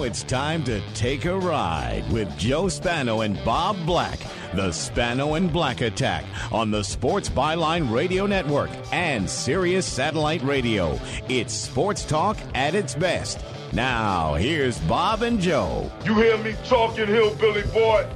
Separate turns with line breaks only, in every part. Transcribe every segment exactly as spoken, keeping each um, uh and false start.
it's time to take a ride with Joe Spano and Bob Black. The Spano and Black Attack on the Sports Byline Radio Network and Sirius Satellite Radio. It's sports talk at its best. Now, here's Bob and Joe.
You hear me talking, hillbilly boy?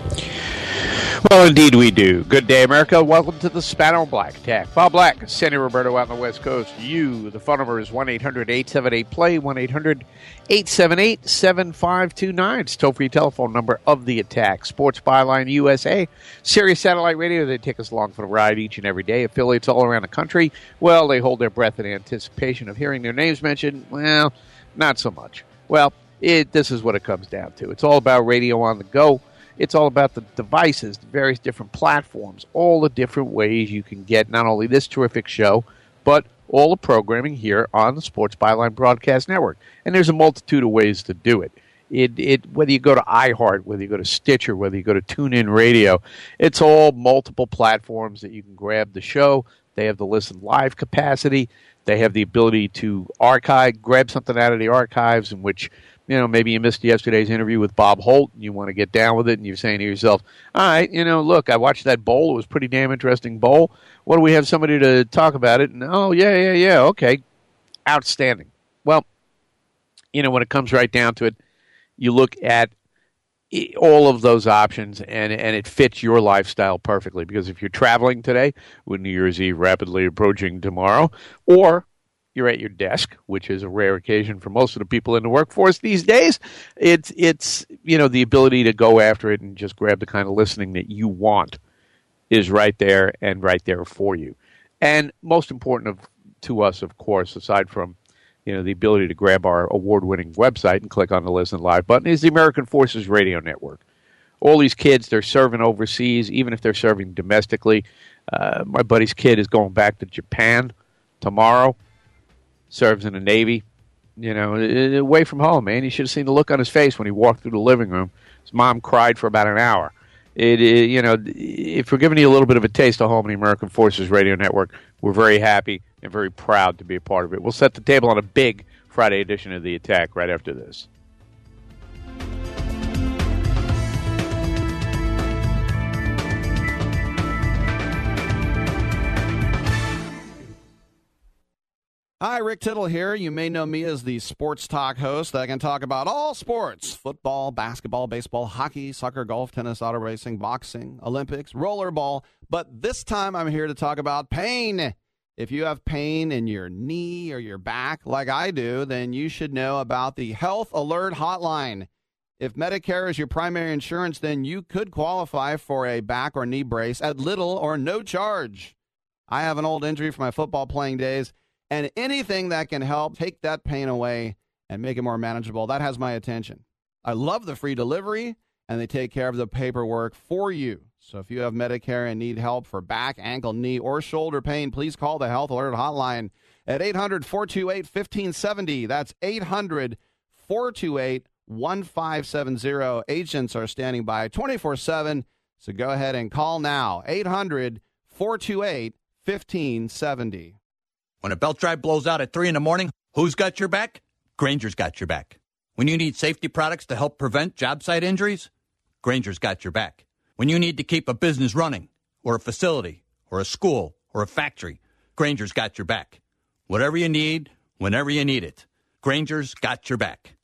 Well, indeed we do. Good day, America. Welcome to the Spano and Black Attack. Bob Black, Sandy Roberto out on the West Coast. You, the phone number is one eight hundred eight seven eight play, one eight hundred eight seven eight seven five two nine. It's toll-free telephone number of the attack. Sports Byline U S A, Sirius Satellite Radio. They take us along for the ride each and every day. Affiliates all around the country. Well, they hold their breath in anticipation of hearing their names mentioned. Well, not so much. Well, it, this is what it comes down to. It's all about radio on the go. It's all about the devices, the various different platforms, all the different ways you can get not only this terrific show, but all the programming here on the Sports Byline Broadcast Network. And there's a multitude of ways to do it. It, it whether you go to iHeart, whether you go to Stitcher, whether you go to TuneIn Radio, it's all multiple platforms that you can grab the show. They have the listen live capacity. They have the ability to archive, grab something out of the archives in which, you know, maybe you missed yesterday's interview with Bob Holt and you want to get down with it and you're saying to yourself, all right, you know, look, I watched that bowl. It was a pretty damn interesting bowl. What do we have somebody to talk about it? And, oh, yeah, yeah, yeah, okay. Outstanding. Well, you know, when it comes right down to it, you look at all of those options and, and it fits your lifestyle perfectly. Because if you're traveling today with New Year's Eve rapidly approaching tomorrow, or you're at your desk, which is a rare occasion for most of the people in the workforce these days, it's, it's you know, the ability to go after it and just grab the kind of listening that you want is right there and right there for you. And most important of, to us, of course, aside from, you know, the ability to grab our award-winning website and click on the Listen Live button, is the American Forces Radio Network. All these kids, they're serving overseas, even if they're serving domestically. Uh, my buddy's kid is going back to Japan tomorrow. Serves in the Navy, you know, away from home, man. You should have seen the look on his face when he walked through the living room. His mom cried for about an hour. It, it, you know, if we're giving you a little bit of a taste of home in the American Forces Radio Network, we're very happy and very proud to be a part of it. We'll set the table on a big Friday edition of The Attack right after this.
Hi, Rick Tittle here. You may know me as the sports talk host. I can talk about all sports: football, basketball, baseball, hockey, soccer, golf, tennis, auto racing, boxing, Olympics, rollerball. But this time I'm here to talk about pain. If you have pain in your knee or your back like I do, then you should know about the Health Alert Hotline. If Medicare is your primary insurance, then you could qualify for a back or knee brace at little or no charge. I have an old injury from my football playing days, and anything that can help take that pain away and make it more manageable, that has my attention. I love the free delivery, and they take care of the paperwork for you. So if you have Medicare and need help for back, ankle, knee, or shoulder pain, please call the Health Alert Hotline at eight hundred, four two eight, one five seven zero. That's eight hundred, four two eight, one five seven zero. Agents are standing by twenty-four seven, so go ahead and call now. eight hundred, four two eight, one five seven zero.
When a belt drive blows out at three in the morning, who's got your back? Granger's got your back. When you need safety products to help prevent job site injuries, Granger's got your back. When you need to keep a business running, or a facility, or a school, or a factory, Granger's got your back. Whatever you need, whenever you need it, Granger's got your back.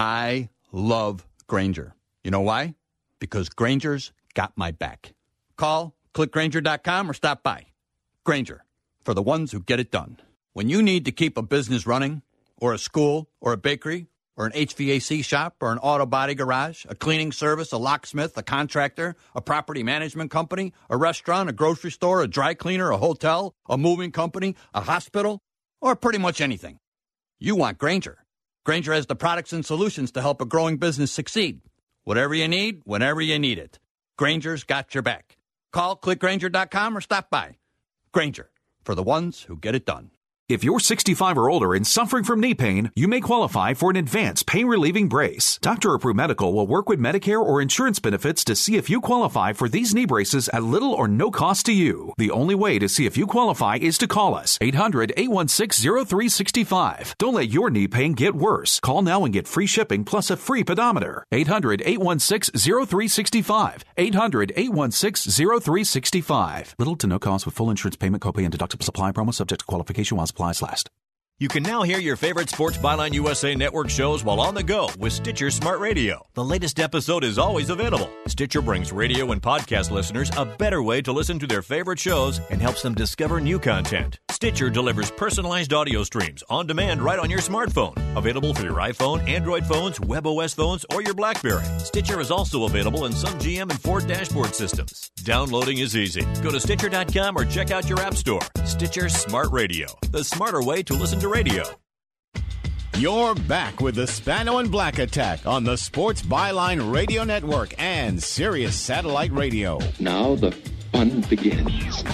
I love Granger. You know why? Because Granger's got my back. Call, click Granger dot com, or stop by. Granger, for the ones who get it done. When you need to keep a business running, or a school, or a bakery, or an H V A C shop, or an auto body garage, a cleaning service, a locksmith, a contractor, a property management company, a restaurant, a grocery store, a dry cleaner, a hotel, a moving company, a hospital, or pretty much anything, you want Granger. Granger has the products and solutions to help a growing business succeed. Whatever you need, whenever you need it, Granger's got your back. Call, click Granger dot com, or stop by. Granger, for the ones who get it done.
If you're sixty-five or older and suffering from knee pain, you may qualify for an advanced pain-relieving brace. Doctor Approved Medical will work with Medicare or insurance benefits to see if you qualify for these knee braces at little or no cost to you. The only way to see if you qualify is to call us, eight hundred, eight one six, zero three six five. Don't let your knee pain get worse. Call now and get free shipping plus a free pedometer. eight hundred, eight one six, zero three six five. eight hundred, eight one six, zero three six five. Little to no cost with full insurance payment, copay, and deductible supply promo subject to qualification while supplies last.
You can now hear your favorite Sports Byline U S A Network shows while on the go with Stitcher Smart Radio. The latest episode is always available. Stitcher brings radio and podcast listeners a better way to listen to their favorite shows and helps them discover new content. Stitcher delivers personalized audio streams on demand right on your smartphone. Available for your iPhone, Android phones, WebOS phones, or your BlackBerry. Stitcher is also available in some G M and Ford dashboard systems. Downloading is easy. Go to Stitcher dot com or check out your app store. Stitcher Smart Radio, the smarter way to listen to radio.
You're back with the Spano and Black Attack on the Sports Byline Radio Network and Sirius Satellite Radio.
Now the fun begins.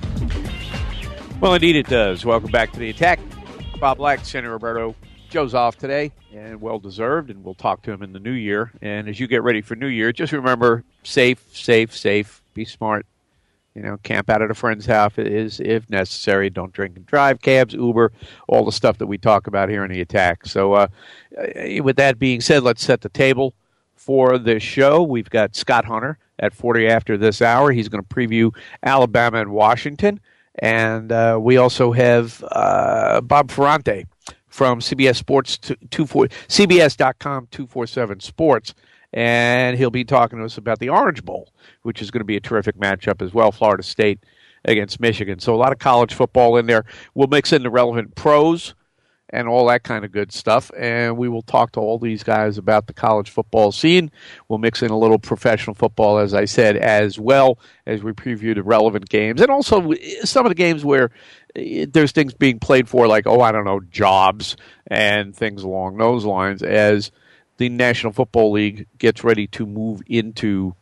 Well, indeed it does. Welcome back to the attack. Bob Black, Sandy Roberto. Joe's off today, and well-deserved, and we'll talk to him in the new year. And as you get ready for New Year, just remember, safe, safe, safe. Be smart. You know, camp out at a friend's house is if necessary. Don't drink and drive, cabs, Uber, all the stuff that we talk about here in the attack. So uh, with that being said, let's set the table for this show. We've got Scott Hunter at forty after this hour. He's going to preview Alabama and Washington. And uh, we also have uh, Bob Ferrante from C B S Sports two four C B S dot com two forty-seven Sports. And he'll be talking to us about the Orange Bowl, which is going to be a terrific matchup as well, Florida State against Michigan. So a lot of college football in there. We'll mix in the relevant pros and all that kind of good stuff, and we will talk to all these guys about the college football scene. We'll mix in a little professional football, as I said, as well as we preview the relevant games, and also some of the games where there's things being played for, like, oh, I don't know, jobs and things along those lines, as the National Football League gets ready to move into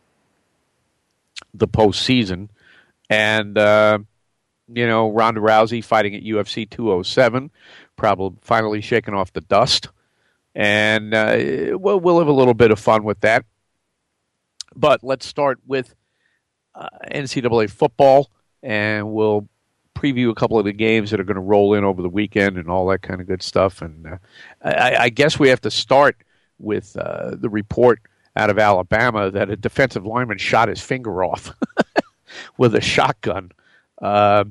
the postseason. And, uh, you know, Ronda Rousey fighting at U F C two oh seven, probably finally shaking off the dust. And uh, we'll, we'll have a little bit of fun with that. But let's start with uh, N C double A football, and we'll preview a couple of the games that are going to roll in over the weekend and all that kind of good stuff. And uh, I, I guess we have to start with uh, the report out of Alabama that a defensive lineman shot his finger off with a shotgun. Uh,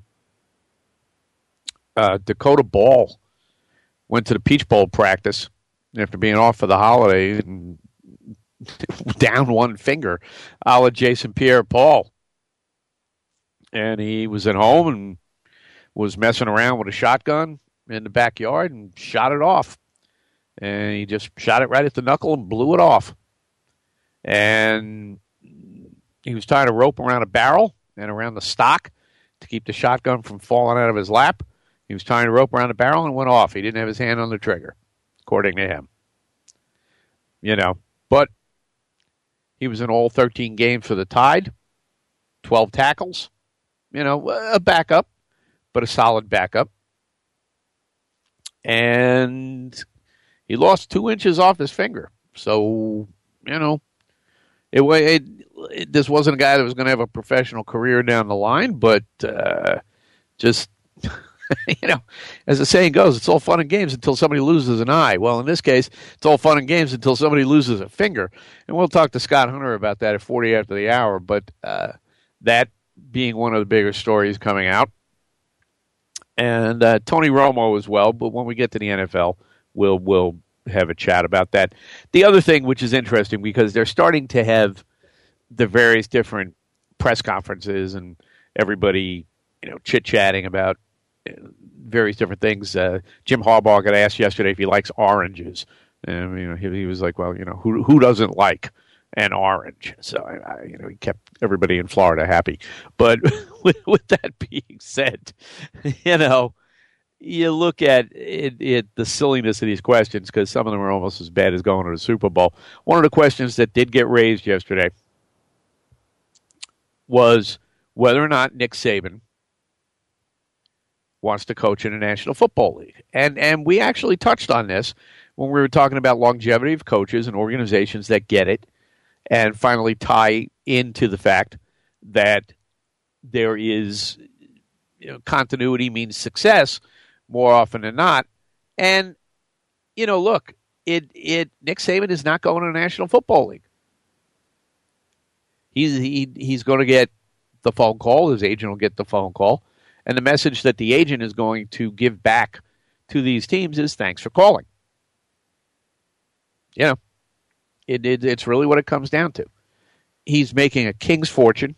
uh, Dakota Ball went to the Peach Bowl practice after being off for the holidays and down one finger, a la Jason Pierre-Paul. And he was at home and was messing around with a shotgun in the backyard and shot it off. And he just shot it right at the knuckle and blew it off. And he was tying a rope around a barrel and around the stock to keep the shotgun from falling out of his lap. He was tying a rope around the barrel and it went off. He didn't have his hand on the trigger, according to him. You know, but he was in all thirteen games for the Tide, twelve tackles. You know, a backup, but a solid backup. And he lost two inches off his finger. So, you know, it, it, it this wasn't a guy that was going to have a professional career down the line, but uh, just, you know, as the saying goes, it's all fun and games until somebody loses an eye. Well, in this case, it's all fun and games until somebody loses a finger. And we'll talk to Scott Hunter about that at forty after the hour, but uh, that being one of the bigger stories coming out. And uh, Tony Romo as well, but when we get to the N F L, we'll we'll have a chat about that. The other thing, which is interesting, because they're starting to have the various different press conferences and everybody, you know, chit-chatting about various different things. Uh, Jim Harbaugh got asked yesterday if he likes oranges. And, you know, he, he was like, well, you know, who who doesn't like an orange? So, I, you know, he kept everybody in Florida happy. But with, with that being said, you know, you look at it, it, the silliness of these questions, because some of them are almost as bad as going to the Super Bowl. One of the questions that did get raised yesterday was whether or not Nick Saban wants to coach in a National Football League. And and we actually touched on this when we were talking about longevity of coaches and organizations that get it and finally tie into the fact that there is, you know, continuity means success more often than not. And, you know, look, it it Nick Saban is not going to the National Football League. He's he, he's going to get the phone call. His agent will get the phone call. And the message that the agent is going to give back to these teams is thanks for calling. You know, it, it it's really what it comes down to. He's making a king's fortune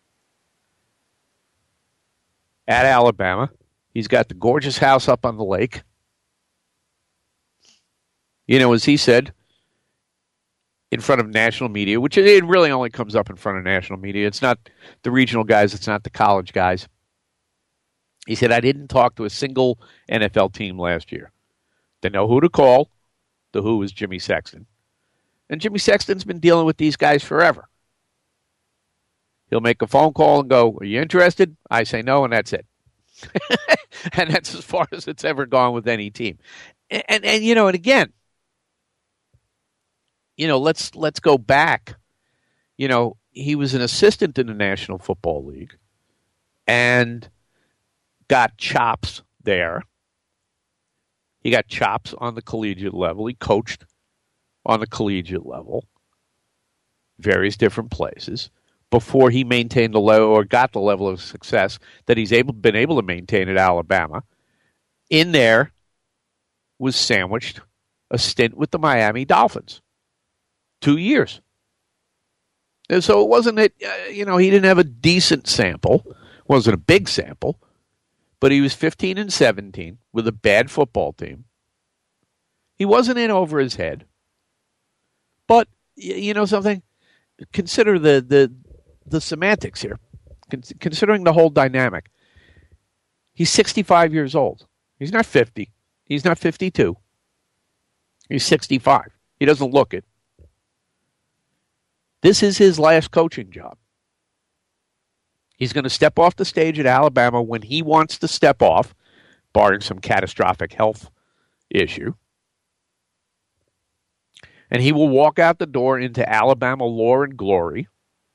at Alabama. He's got the gorgeous house up on the lake. You know, as he said, in front of national media, which it really only comes up in front of national media. It's not the regional guys. It's not the college guys. He said, I didn't talk to a single N F L team last year. They know who to call. The who is Jimmy Sexton. And Jimmy Sexton's been dealing with these guys forever. He'll make a phone call and go, are you interested? I say no, and that's it. And that's as far as it's ever gone with any team. And, and, and you know, and again, you know, let's let's go back. You know, he was an assistant in the National Football League and got chops there. He got chops on the collegiate level. He coached on the collegiate level, various different places, before he maintained the level or got the level of success that he's able been able to maintain at Alabama. In there was sandwiched a stint with the Miami Dolphins. Two years. And so it wasn't that, uh, you know, he didn't have a decent sample. Wasn't a big sample. But he was fifteen and seventeen with a bad football team. He wasn't in over his head. But, you know something? Consider the the, the semantics here. Con- considering the whole dynamic. He's sixty-five years old. He's not fifty. He's not fifty-two. He's sixty-five. He doesn't look it. This is his last coaching job. He's going to step off the stage at Alabama when he wants to step off, barring some catastrophic health issue. And he will walk out the door into Alabama lore and glory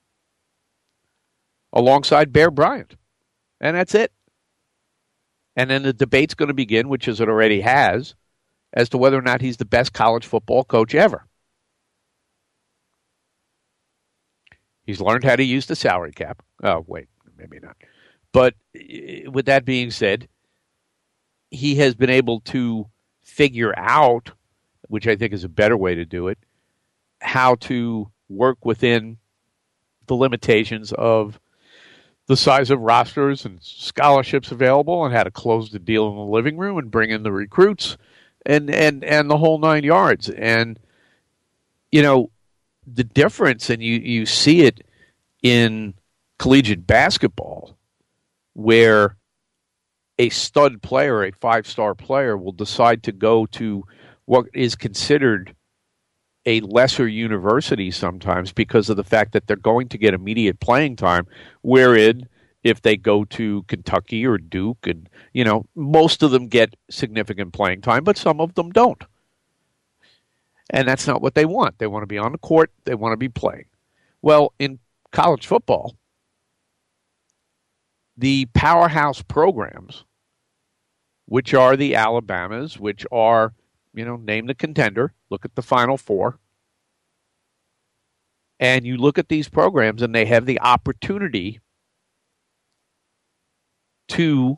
alongside Bear Bryant. And that's it. And then the debate's going to begin, which is it already has, as to whether or not he's the best college football coach ever. He's learned how to use the salary cap. Oh, wait, maybe not. But with that being said, he has been able to figure out, which I think is a better way to do it, how to work within the limitations of the size of rosters and scholarships available and how to close the deal in the living room and bring in the recruits and, and, and the whole nine yards. And, you know, the difference, and you, you see it in collegiate basketball, where a stud player, a five-star player, will decide to go to what is considered a lesser university sometimes because of the fact that they're going to get immediate playing time, wherein if they go to Kentucky or Duke, and, you know, most of them get significant playing time, but some of them don't. And that's not what they want. They want to be on the court. They want to be playing. Well, in college football, the powerhouse programs, which are the Alabamas, which are, you know, name the contender, look at the Final Four, and you look at these programs and they have the opportunity to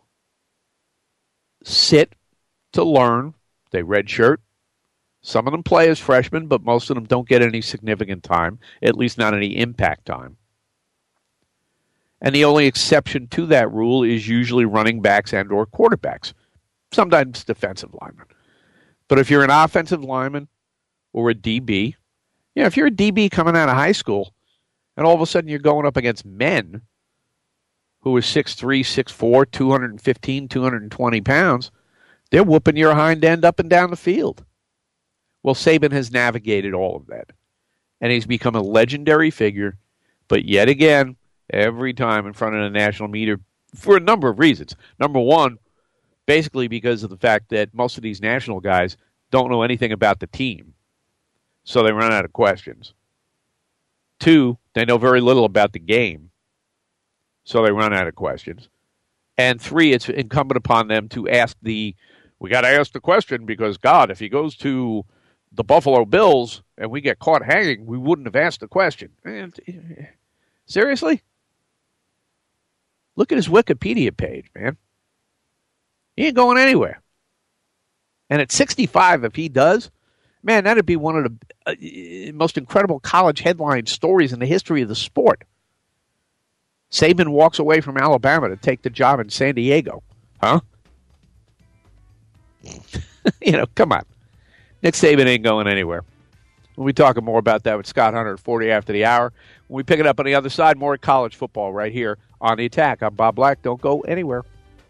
sit, to learn. They redshirt. Some of them play as freshmen, but most of them don't get any significant time, at least not any impact time. And the only exception to that rule is usually running backs and or quarterbacks, sometimes defensive linemen. But if you're an offensive lineman or a D B, you know, if you're a D B coming out of high school and all of a sudden you're going up against men who are six three, six four, two fifteen, two twenty pounds, they're whooping your hind end up and down the field. Well, Saban has navigated all of that, and he's become a legendary figure. But yet again, every time in front of the national media, for a number of reasons. Number one, basically because of the fact that most of these national guys don't know anything about the team, so they run out of questions. Two, they know very little about the game, so they run out of questions. And three, it's incumbent upon them to ask the, we got to ask the question because, God, if he goes to the Buffalo Bills and we get caught hanging, we wouldn't have asked the question. And, seriously? Look at his Wikipedia page, man. He ain't going anywhere. And at sixty-five, if he does, man, that'd be one of the uh, most incredible college headline stories in the history of the sport. Saban walks away from Alabama to take the job in San Diego. Huh? You know, come on. Nick Saban ain't going anywhere. We'll be talking more about that with Scott Hunter at forty after the hour. When we pick it up on the other side, more college football right here on The Attack. I'm Bob Black. Don't go anywhere.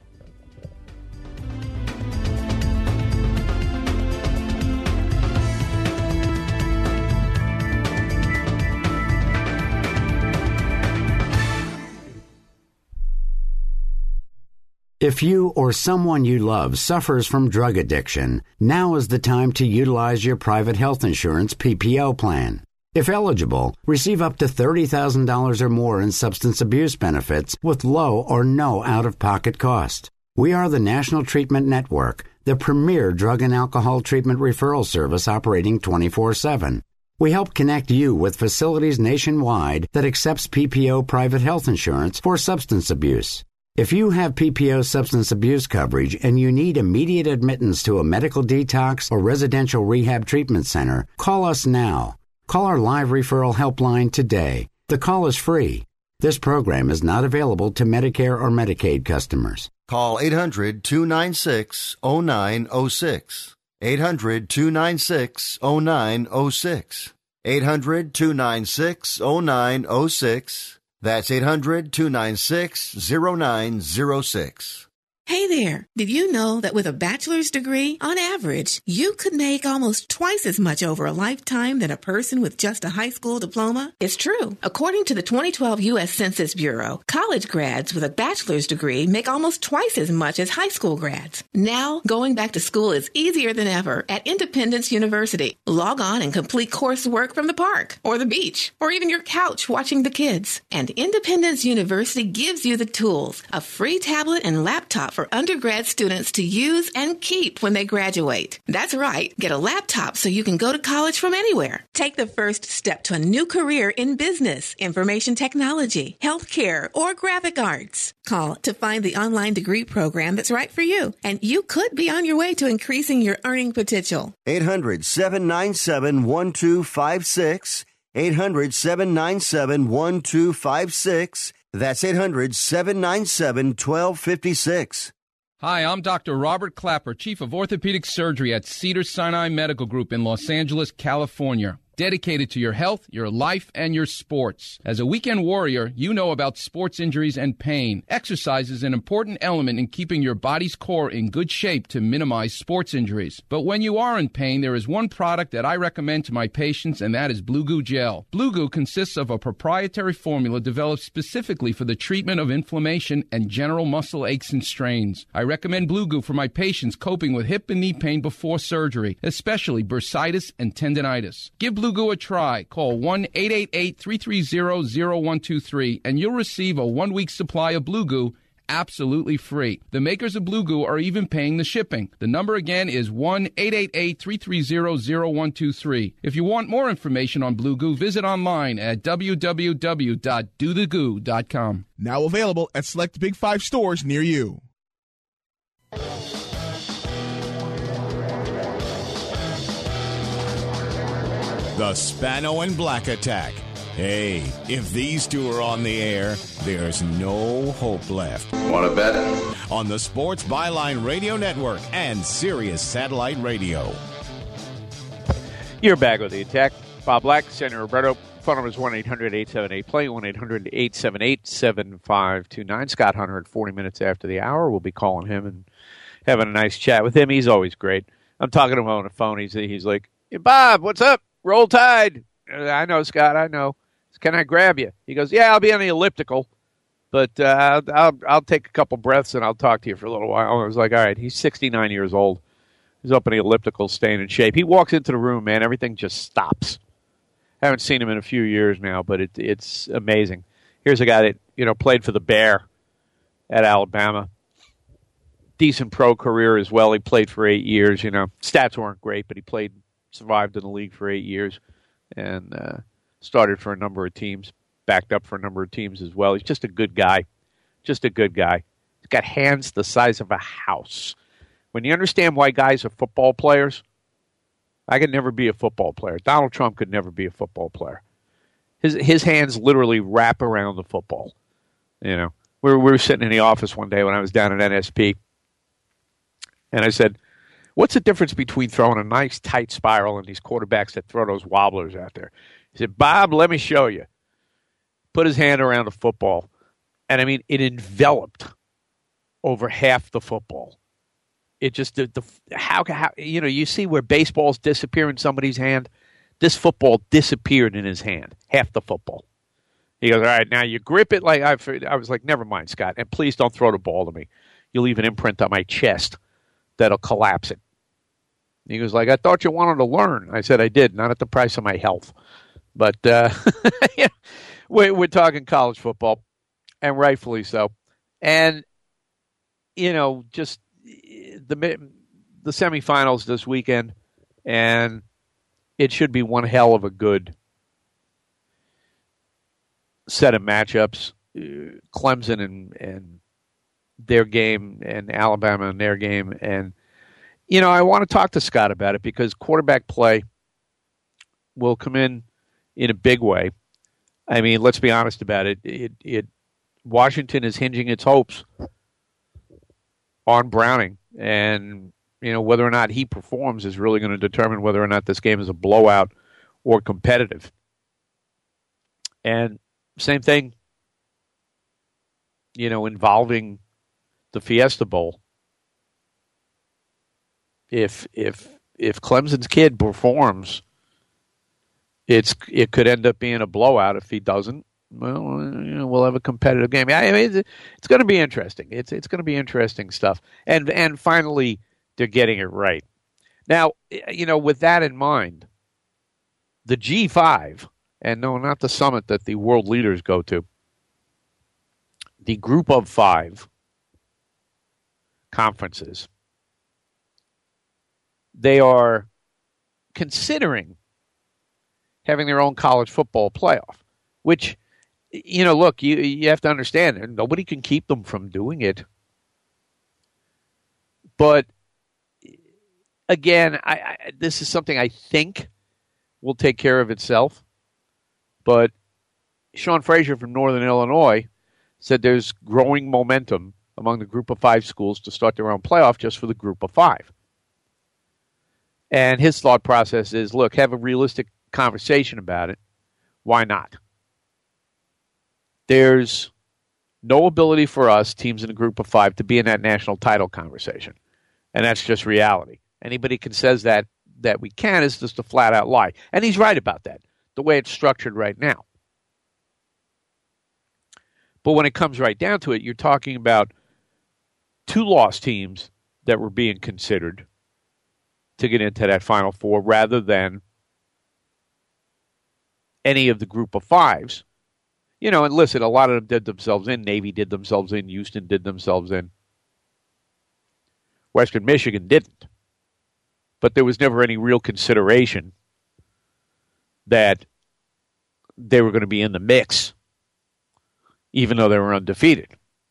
If you or someone you love suffers from drug addiction, now is the time to utilize your private health insurance P P O plan. If eligible, receive up to thirty thousand dollars or more in substance abuse benefits with low or no out-of-pocket cost. We are the National Treatment Network, the premier drug and alcohol treatment referral service operating twenty-four seven. We help connect you with facilities nationwide that accepts P P O private health insurance for substance abuse. If you have P P O substance abuse coverage and you need immediate admittance to a medical detox or residential rehab treatment center, call us now. Call our live referral helpline today. The call is free. This program is not available to Medicare or Medicaid customers.
Call eight hundred, two nine six, oh nine oh six. eight hundred, two nine six, oh nine oh six. eight hundred, two nine six, oh nine oh six. That's eight hundred, two nine six, oh nine oh six.
Hey there, did you know that with a bachelor's degree, on average, you could make almost twice as much over a lifetime than a person with just a high school diploma? It's true. According to the twenty twelve U S Census Bureau, college grads with a bachelor's degree make almost twice as much as high school grads. Now, going back to school is easier than ever at Independence University. Log on and complete coursework from the park, or the beach, or even your couch watching the kids. And Independence University gives you the tools, a free tablet and laptop for undergrad students to use and keep when they graduate. That's right. Get a laptop so you can go to college from anywhere. Take the first step to a new career in business, information technology, healthcare, or graphic arts. Call to find the online degree program that's right for you, and you could be on your way to increasing your earning potential.
eight hundred, seven nine seven, one two five six. eight hundred, seven nine seven, one two five six. That's eight hundred, seven nine seven, one two five six.
Hi, I'm Doctor Robert Clapper, Chief of Orthopedic Surgery at Cedars-Sinai Medical Group in Los Angeles, California. Dedicated to your health, your life, and your sports. As a weekend warrior, you know about sports injuries and pain. Exercise is an important element in keeping your body's core in good shape to minimize sports injuries. But when you are in pain, there is one product that I recommend to my patients, and that is Blue Goo Gel. Blue Goo consists of a proprietary formula developed specifically for the treatment of inflammation and general muscle aches and strains. I recommend Blue Goo for my patients coping with hip and knee pain before surgery, especially bursitis and tendinitis. Give Blue Goo a try. Call one eight eight eight, three three zero, zero one two three and you'll receive a one-week supply of Blue Goo absolutely free. The makers of Blue Goo are even paying the shipping. The number again is one eight eight eight, three three zero, zero one two three. If you want more information on Blue Goo, visit online at w w w dot do the goo dot com.
Now available at select Big Five stores near you.
The Spano and Black Attack. Hey, if these two are on the air, there's no hope left.
Want to bet?
On the Sports Byline Radio Network and Sirius Satellite Radio.
You're back with The Attack. Bob Black, Sandy Roberto. Phone number is one eight hundred, eight seven eight, play, one eight hundred, eight seven eight, seven five two nine. Scott Hunter at forty minutes after the hour. We'll be calling him and having a nice chat with him. He's always great. I'm talking to him on the phone. He's, he's like, hey, Bob, what's up? Roll Tide. I know, Scott, I know. Can I grab you? He goes, yeah, I'll be on the elliptical. But uh, I'll I'll take a couple breaths and I'll talk to you for a little while. I was like, all right, he's sixty-nine years old. He's up in the elliptical, staying in shape. He walks into the room, man, everything just stops. Haven't seen him in a few years now, but it, it's amazing. Here's a guy that, you know, played for the Bear at Alabama. Decent pro career as well. He played for eight years, you know. Stats weren't great, but he played, survived in the league for eight years and uh, started for a number of teams, backed up for a number of teams as well. He's just a good guy. Just a good guy. He's got hands the size of a house. When you understand why guys are football players, I could never be a football player. Donald Trump could never be a football player. His his hands literally wrap around the football. You know, we were, we were sitting in the office one day when I was down at N S P, and I said, what's the difference between throwing a nice tight spiral and these quarterbacks that throw those wobblers out there? He said, Bob, let me show you. Put his hand around the football, and I mean, it enveloped over half the football. It just, the, the how, how, you know, you see where baseballs disappear in somebody's hand? This football disappeared in his hand, half the football. He goes, all right, now you grip it like, I, I was like, never mind, Scott, and please don't throw the ball to me. You'll leave an imprint on my chest that'll collapse it. He goes like, I thought you wanted to learn. I said, I did, not at the price of my health. But uh, yeah, we're, we're talking college football, and rightfully so. And, you know, just the the semifinals this weekend, and it should be one hell of a good set of matchups. Uh, Clemson and, and their game, and Alabama and their game. And, you know, I want to talk to Scott about it because quarterback play will come in in a big way. I mean, let's be honest about it. It, it Washington is hinging its hopes on Browning, and you know whether or not he performs is really going to determine whether or not this game is a blowout or competitive. And same thing, you know, involving the Fiesta Bowl. If if if Clemson's kid performs, it's it could end up being a blowout. If he doesn't, well, you know, we'll have a competitive game. I mean, it's, it's going to be interesting. It's it's going to be interesting stuff. And and finally, they're getting it right. Now, you know, with that in mind, the G five, and no, not the summit that the world leaders go to, the group of five conferences, they are considering having their own college football playoff, which, you know, look, you you have to understand, and nobody can keep them from doing it. But again, I, I this is something I think will take care of itself. But Sean Frazier from Northern Illinois said there's growing momentum among the group of five schools to start their own playoff just for the group of five. And his thought process is, look, have a realistic conversation about it. Why not? There's no ability for us, teams in a group of five, to be in that national title conversation. And that's just reality. Anybody can says that that we can is just a flat-out lie. And he's right about that, the way it's structured right now. But when it comes right down to it, you're talking about two loss teams that were being considered to get into that Final Four rather than any of the group of fives. You know, and listen, a lot of them did themselves in. Navy did themselves in. Houston did themselves in. Western Michigan didn't. But there was never any real consideration that they were going to be in the mix, even though they were undefeated.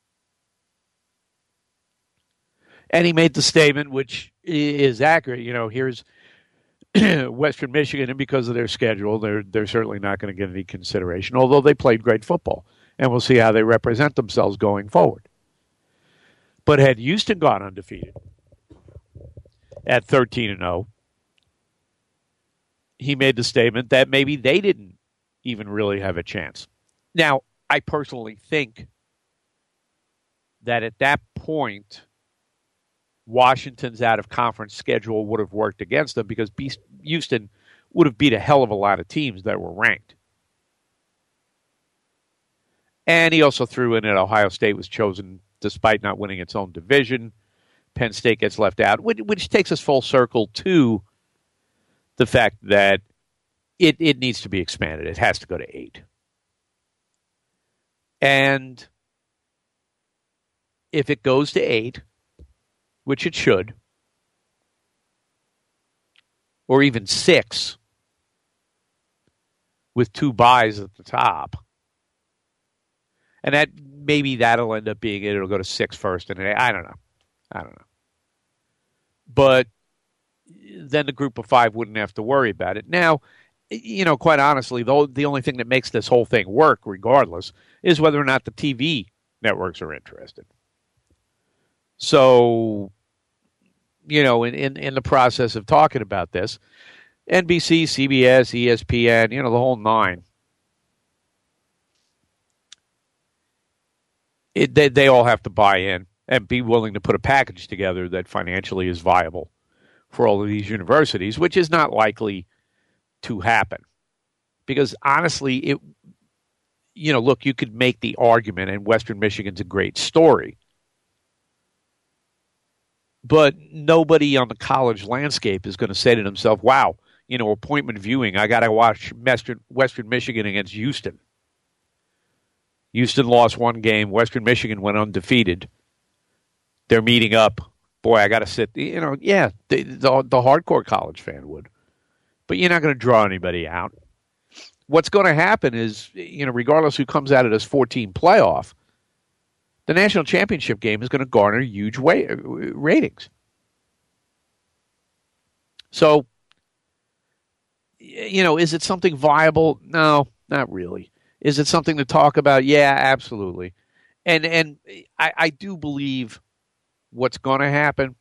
And he made the statement, which is accurate. You know, here's Western Michigan, and because of their schedule, they're they're certainly not going to get any consideration, although they played great football. And we'll see how they represent themselves going forward. But had Houston gone undefeated at thirteen and oh, he made the statement that maybe they didn't even really have a chance. Now, I personally think that at that point, Washington's out-of-conference schedule would have worked against them because Houston would have beat a hell of a lot of teams that were ranked. And he also threw in that Ohio State was chosen despite not winning its own division. Penn State gets left out, which, which takes us full circle to the fact that it, it needs to be expanded. It has to go to eight. And if it goes to eight, which it should, or even six, with two buys at the top, and that maybe that'll end up being it. It'll go to six first, and I don't know. I don't know. But then the group of five wouldn't have to worry about it. Now, you know, quite honestly, the, the only thing that makes this whole thing work, regardless, is whether or not the T V networks are interested. So, you know, in, in, in the process of talking about this, N B C, C B S, E S P N, you know, the whole nine, it, they, they all have to buy in and be willing to put a package together that financially is viable for all of these universities, which is not likely to happen. Because honestly, it, you know, look, you could make the argument, and Western Michigan's a great story, but nobody on the college landscape is going to say to themselves, wow, you know, appointment viewing, I got to watch Western, Western Michigan against Houston. Houston lost one game. Western Michigan went undefeated. They're meeting up. Boy, I got to sit. You know, yeah, the, the the hardcore college fan would. But you're not going to draw anybody out. What's going to happen is, you know, regardless who comes out of this fourteen playoff, the national championship game is going to garner huge way, ratings. So, you know, is it something viable? No, not really. Is it something to talk about? Yeah, absolutely. And and I, I do believe what's going to happen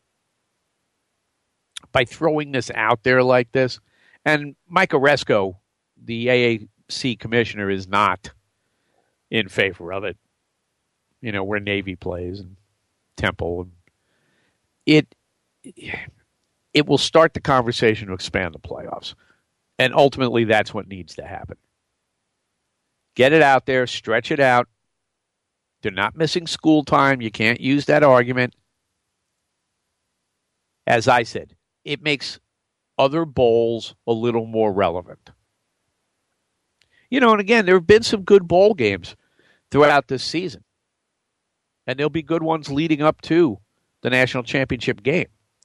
by throwing this out there like this, and Mike Oresco, the A A C commissioner, is not in favor of it. You know, where Navy plays and Temple, and it it will start the conversation to expand the playoffs, and ultimately that's what needs to happen. Get it out there, stretch it out. They're not missing school time. You can't use that argument. As I said, it makes other bowls a little more relevant. You know, and again, there have been some good bowl games throughout this season. And there'll be good ones leading up to the national championship game.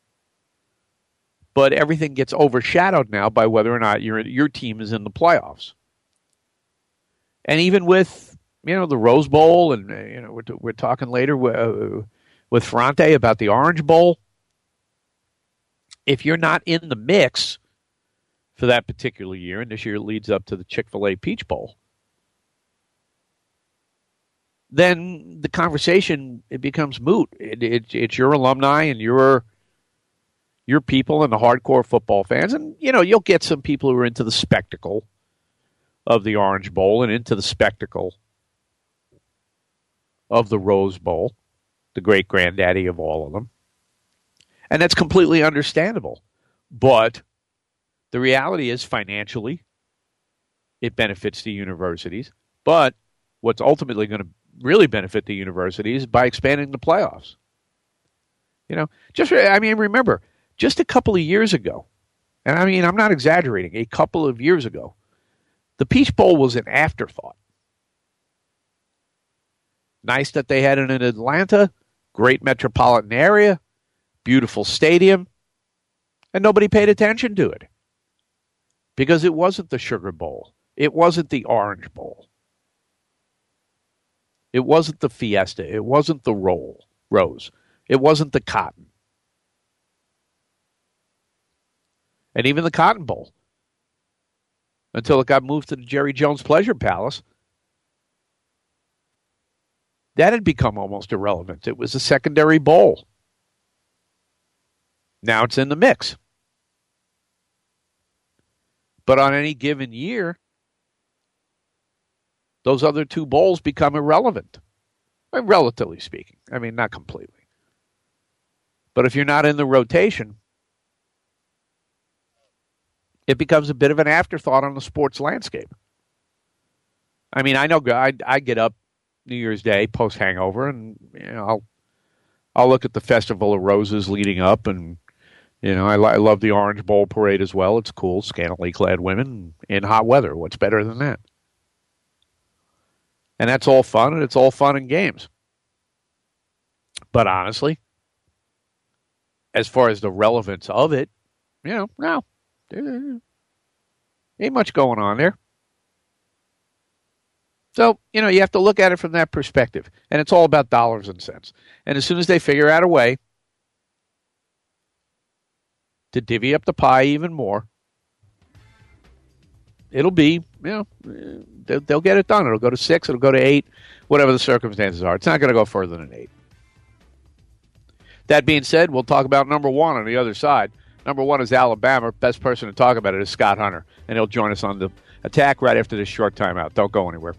But everything gets overshadowed now by whether or not your your team is in the playoffs. And even with, you know, the Rose Bowl, and, you know, we're, we're talking later with, uh, with Ferrante about the Orange Bowl. If you're not in the mix for that particular year, and this year it leads up to the Chick-fil-A Peach Bowl, then the conversation, it becomes moot. It, it, it's your alumni and your your people and the hardcore football fans. And, you know, you'll get some people who are into the spectacle of the Orange Bowl and into the spectacle of the Rose Bowl, the great granddaddy of all of them. And that's completely understandable. But the reality is, financially, it benefits the universities. But what's ultimately going to really benefit the universities is by expanding the playoffs. You know, just, I mean, remember, just a couple of years ago, and I mean, I'm not exaggerating, a couple of years ago, the Peach Bowl was an afterthought. Nice that they had it in Atlanta, great metropolitan area, beautiful stadium, and nobody paid attention to it. Because it wasn't the Sugar Bowl. It wasn't the Orange Bowl. It wasn't the Fiesta. It wasn't the Roll, Rose. It wasn't the Cotton. And even the Cotton Bowl, until it got moved to the Jerry Jones Pleasure Palace, that had become almost irrelevant. It was a secondary bowl. Now it's in the mix. But on any given year, those other two bowls become irrelevant, relatively speaking. I mean, not completely. But if you're not in the rotation, it becomes a bit of an afterthought on the sports landscape. I mean, I know I, I get up New Year's Day post hangover, and you know, I'll I'll look at the Festival of Roses leading up, and you know, I, I love the Orange Bowl parade as well. It's cool, scantily clad women in hot weather. What's better than that? And that's all fun, and it's all fun and games. But honestly, as far as the relevance of it, you know, no, there ain't much going on there. So, you know, you have to look at it from that perspective. And it's all about dollars and cents. And as soon as they figure out a way to divvy up the pie even more, it'll be, you know, they'll, they'll get it done. It'll go to six, it'll go to eight, whatever the circumstances are. It's not going to go further than eight. That being said, we'll talk about number one on the other side. Number one is Alabama. Best person to talk about it is Scott Hunter. And he'll join us on the attack right after this short timeout. Don't go anywhere.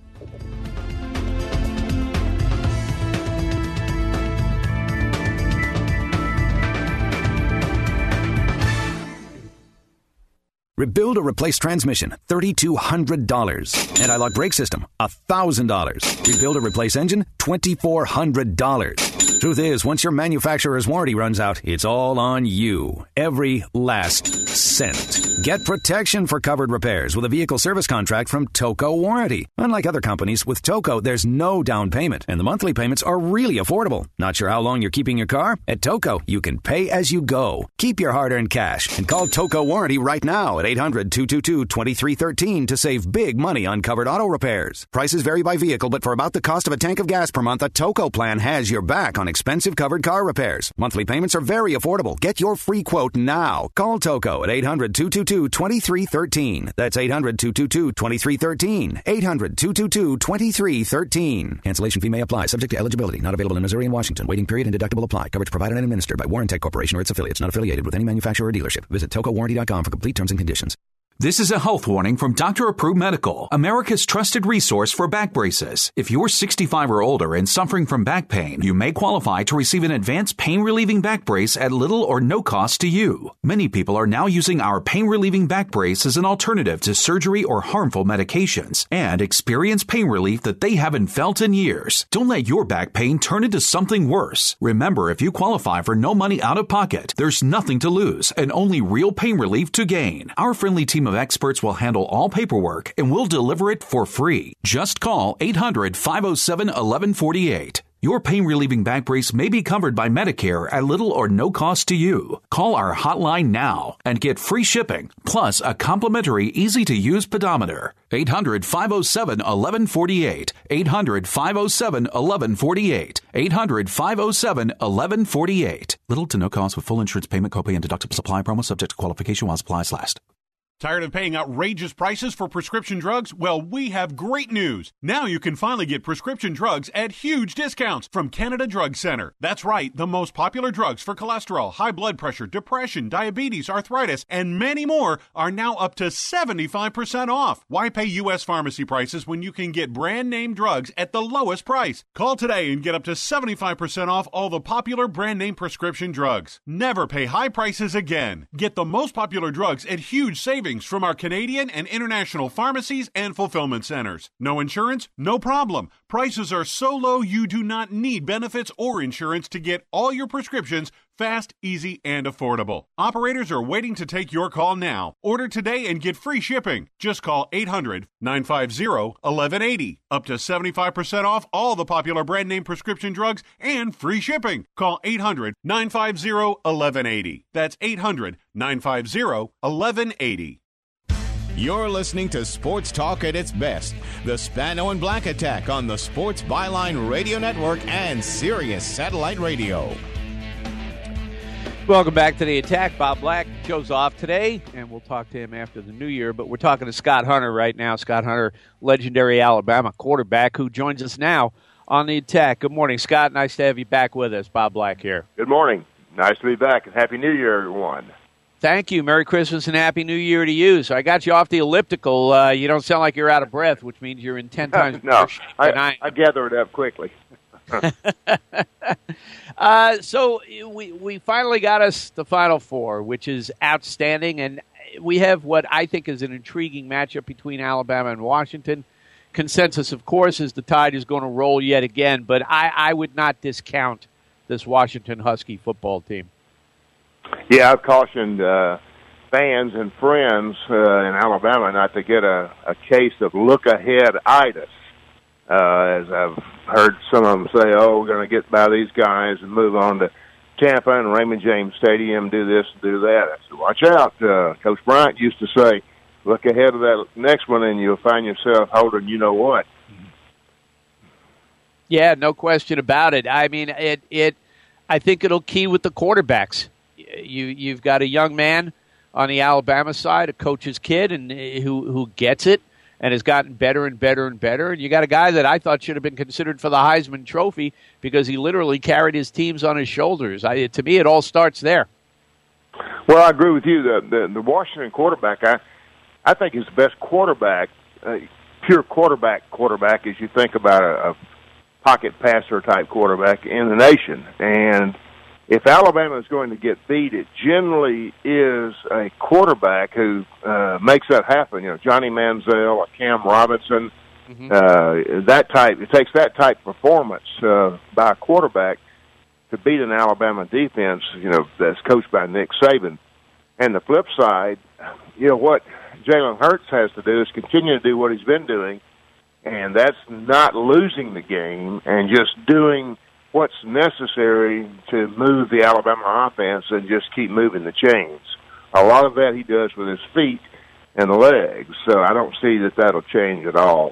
Rebuild or replace transmission, three thousand two hundred dollars. Anti-lock brake system, one thousand dollars. Rebuild or replace engine, two thousand four hundred dollars. Truth is, once your manufacturer's warranty runs out, it's all on you. Every last cent. Get protection for covered repairs with a vehicle service contract from Toco Warranty. Unlike other companies, with Toco, there's no down payment, and the monthly payments are really affordable. Not sure how long you're keeping your car? At Toco, you can pay as you go. Keep your hard-earned cash and call Toco Warranty right now at eight hundred, two two two, two three one three to save big money on covered auto repairs. Prices vary by vehicle, but for about the cost of a tank of gas per month, a Toco plan has your back on expensive covered car repairs. Monthly payments are very affordable. Get your free quote now. Call Toco at eight hundred, two two two, two three one three. That's eight hundred, two two two, two three one three. eight hundred, two two two, two three one three. Cancellation fee may apply. Subject to eligibility. Not available in Missouri and Washington. Waiting period and deductible apply. Coverage provided and administered by Warrantech Corporation or its affiliates. Not affiliated with any manufacturer or dealership. Visit toco warranty dot com for complete terms and conditions.
This is a health warning from Doctor Approved Medical, America's trusted resource for back braces. If you're sixty-five or older and suffering from back pain, you may qualify to receive an advanced pain-relieving back brace at little or no cost to you. Many people are now using our pain-relieving back brace as an alternative to surgery or harmful medications and experience pain relief that they haven't felt in years. Don't let your back pain turn into something worse. Remember, if you qualify for no money out of pocket, there's nothing to lose and only real pain relief to gain. Our friendly team of experts will handle all paperwork and will deliver it for free. Just call eight hundred, five oh seven, eleven forty-eight. Your pain-relieving back brace may be covered by Medicare at little or no cost to you. Call our hotline now and get free shipping, plus a complimentary, easy-to-use pedometer. eight hundred, five oh seven, eleven forty-eight. eight hundred, five oh seven, eleven forty-eight. eight hundred, five oh seven, eleven forty-eight. Little to no cost with full insurance payment, copay, and deductible supply promo subject to qualification while supplies last.
Tired of paying outrageous prices for prescription drugs? Well, we have great news. Now you can finally get prescription drugs at huge discounts from Canada Drug Center. That's right, the most popular drugs for cholesterol, high blood pressure, depression, diabetes, arthritis, and many more are now up to seventy-five percent off. Why pay U S pharmacy prices when you can get brand name drugs at the lowest price? Call today and get up to seventy-five percent off all the popular brand name prescription drugs. Never pay high prices again. Get the most popular drugs at huge savings from our Canadian and international pharmacies and fulfillment centers. No insurance? No problem. Prices are so low you do not need benefits or insurance to get all your prescriptions fast, easy, and affordable. Operators are waiting to take your call now. Order today and get free shipping. Just call eight hundred, nine five zero, one one eight zero. Up to seventy-five percent off all the popular brand name prescription drugs and free shipping. Call eight hundred, nine five zero, one one eight zero. That's eight hundred, nine five zero, one one eight zero.
You're listening to Sports Talk at its best. The Spano and Black Attack on the Sports Byline Radio Network and Sirius Satellite Radio.
Welcome back to the attack. Bob Black shows off today, and we'll talk to him after the new year. But we're talking to Scott Hunter right now. Scott Hunter, legendary Alabama quarterback, who joins us now on the attack. Good morning, Scott. Nice to have you back with us. Bob Black here.
Good morning. Nice to be back, and Happy New Year, everyone.
Thank you. Merry Christmas and Happy New Year to you. So I got you off the elliptical. Uh, you don't sound like you're out of breath, which means you're in ten times
no,
better shape than
I,
I,
I gather it up quickly.
uh, so we we finally got us the Final Four, which is outstanding, and we have what I think is an intriguing matchup between Alabama and Washington. consensus, of course, is the Tide is going to roll yet again, but I, I would not discount this Washington Husky football team.
Yeah, I've cautioned uh, fans and friends uh, in Alabama not to get a, a case of look-ahead-itis. Uh, as I've heard some of them say, oh, we're going to get by these guys and move on to Tampa and Raymond James Stadium, do this and do that. I said, watch out. Uh, Coach Bryant used to say, look ahead of that next one and you'll find yourself holding you know what.
Yeah, no question about it. I mean, it. It. I think it'll key with the quarterbacks. You, you've got a young man on the Alabama side, a coach's kid, and who who gets it and has gotten better and better and better. And you got a guy that I thought should have been considered for the Heisman Trophy because he literally carried his teams on his shoulders. I, to me, it all starts there.
Well, I agree with you. The the, the Washington quarterback, I I think is the best quarterback, uh, pure quarterback quarterback, as you think about a, a pocket passer type quarterback in the nation. And if Alabama is going to get beat, it generally is a quarterback who uh, makes that happen. You know, Johnny Manziel or Cam Robinson, mm-hmm. uh, that type. It takes that type of performance uh, by a quarterback to beat an Alabama defense, you know, that's coached by Nick Saban. And the flip side, you know, what Jalen Hurts has to do is continue to do what he's been doing, and that's not losing the game and just doing what's necessary to move the Alabama offense and just keep moving the chains. A lot of that he does with his feet and the legs, so I don't see that that'll change at all.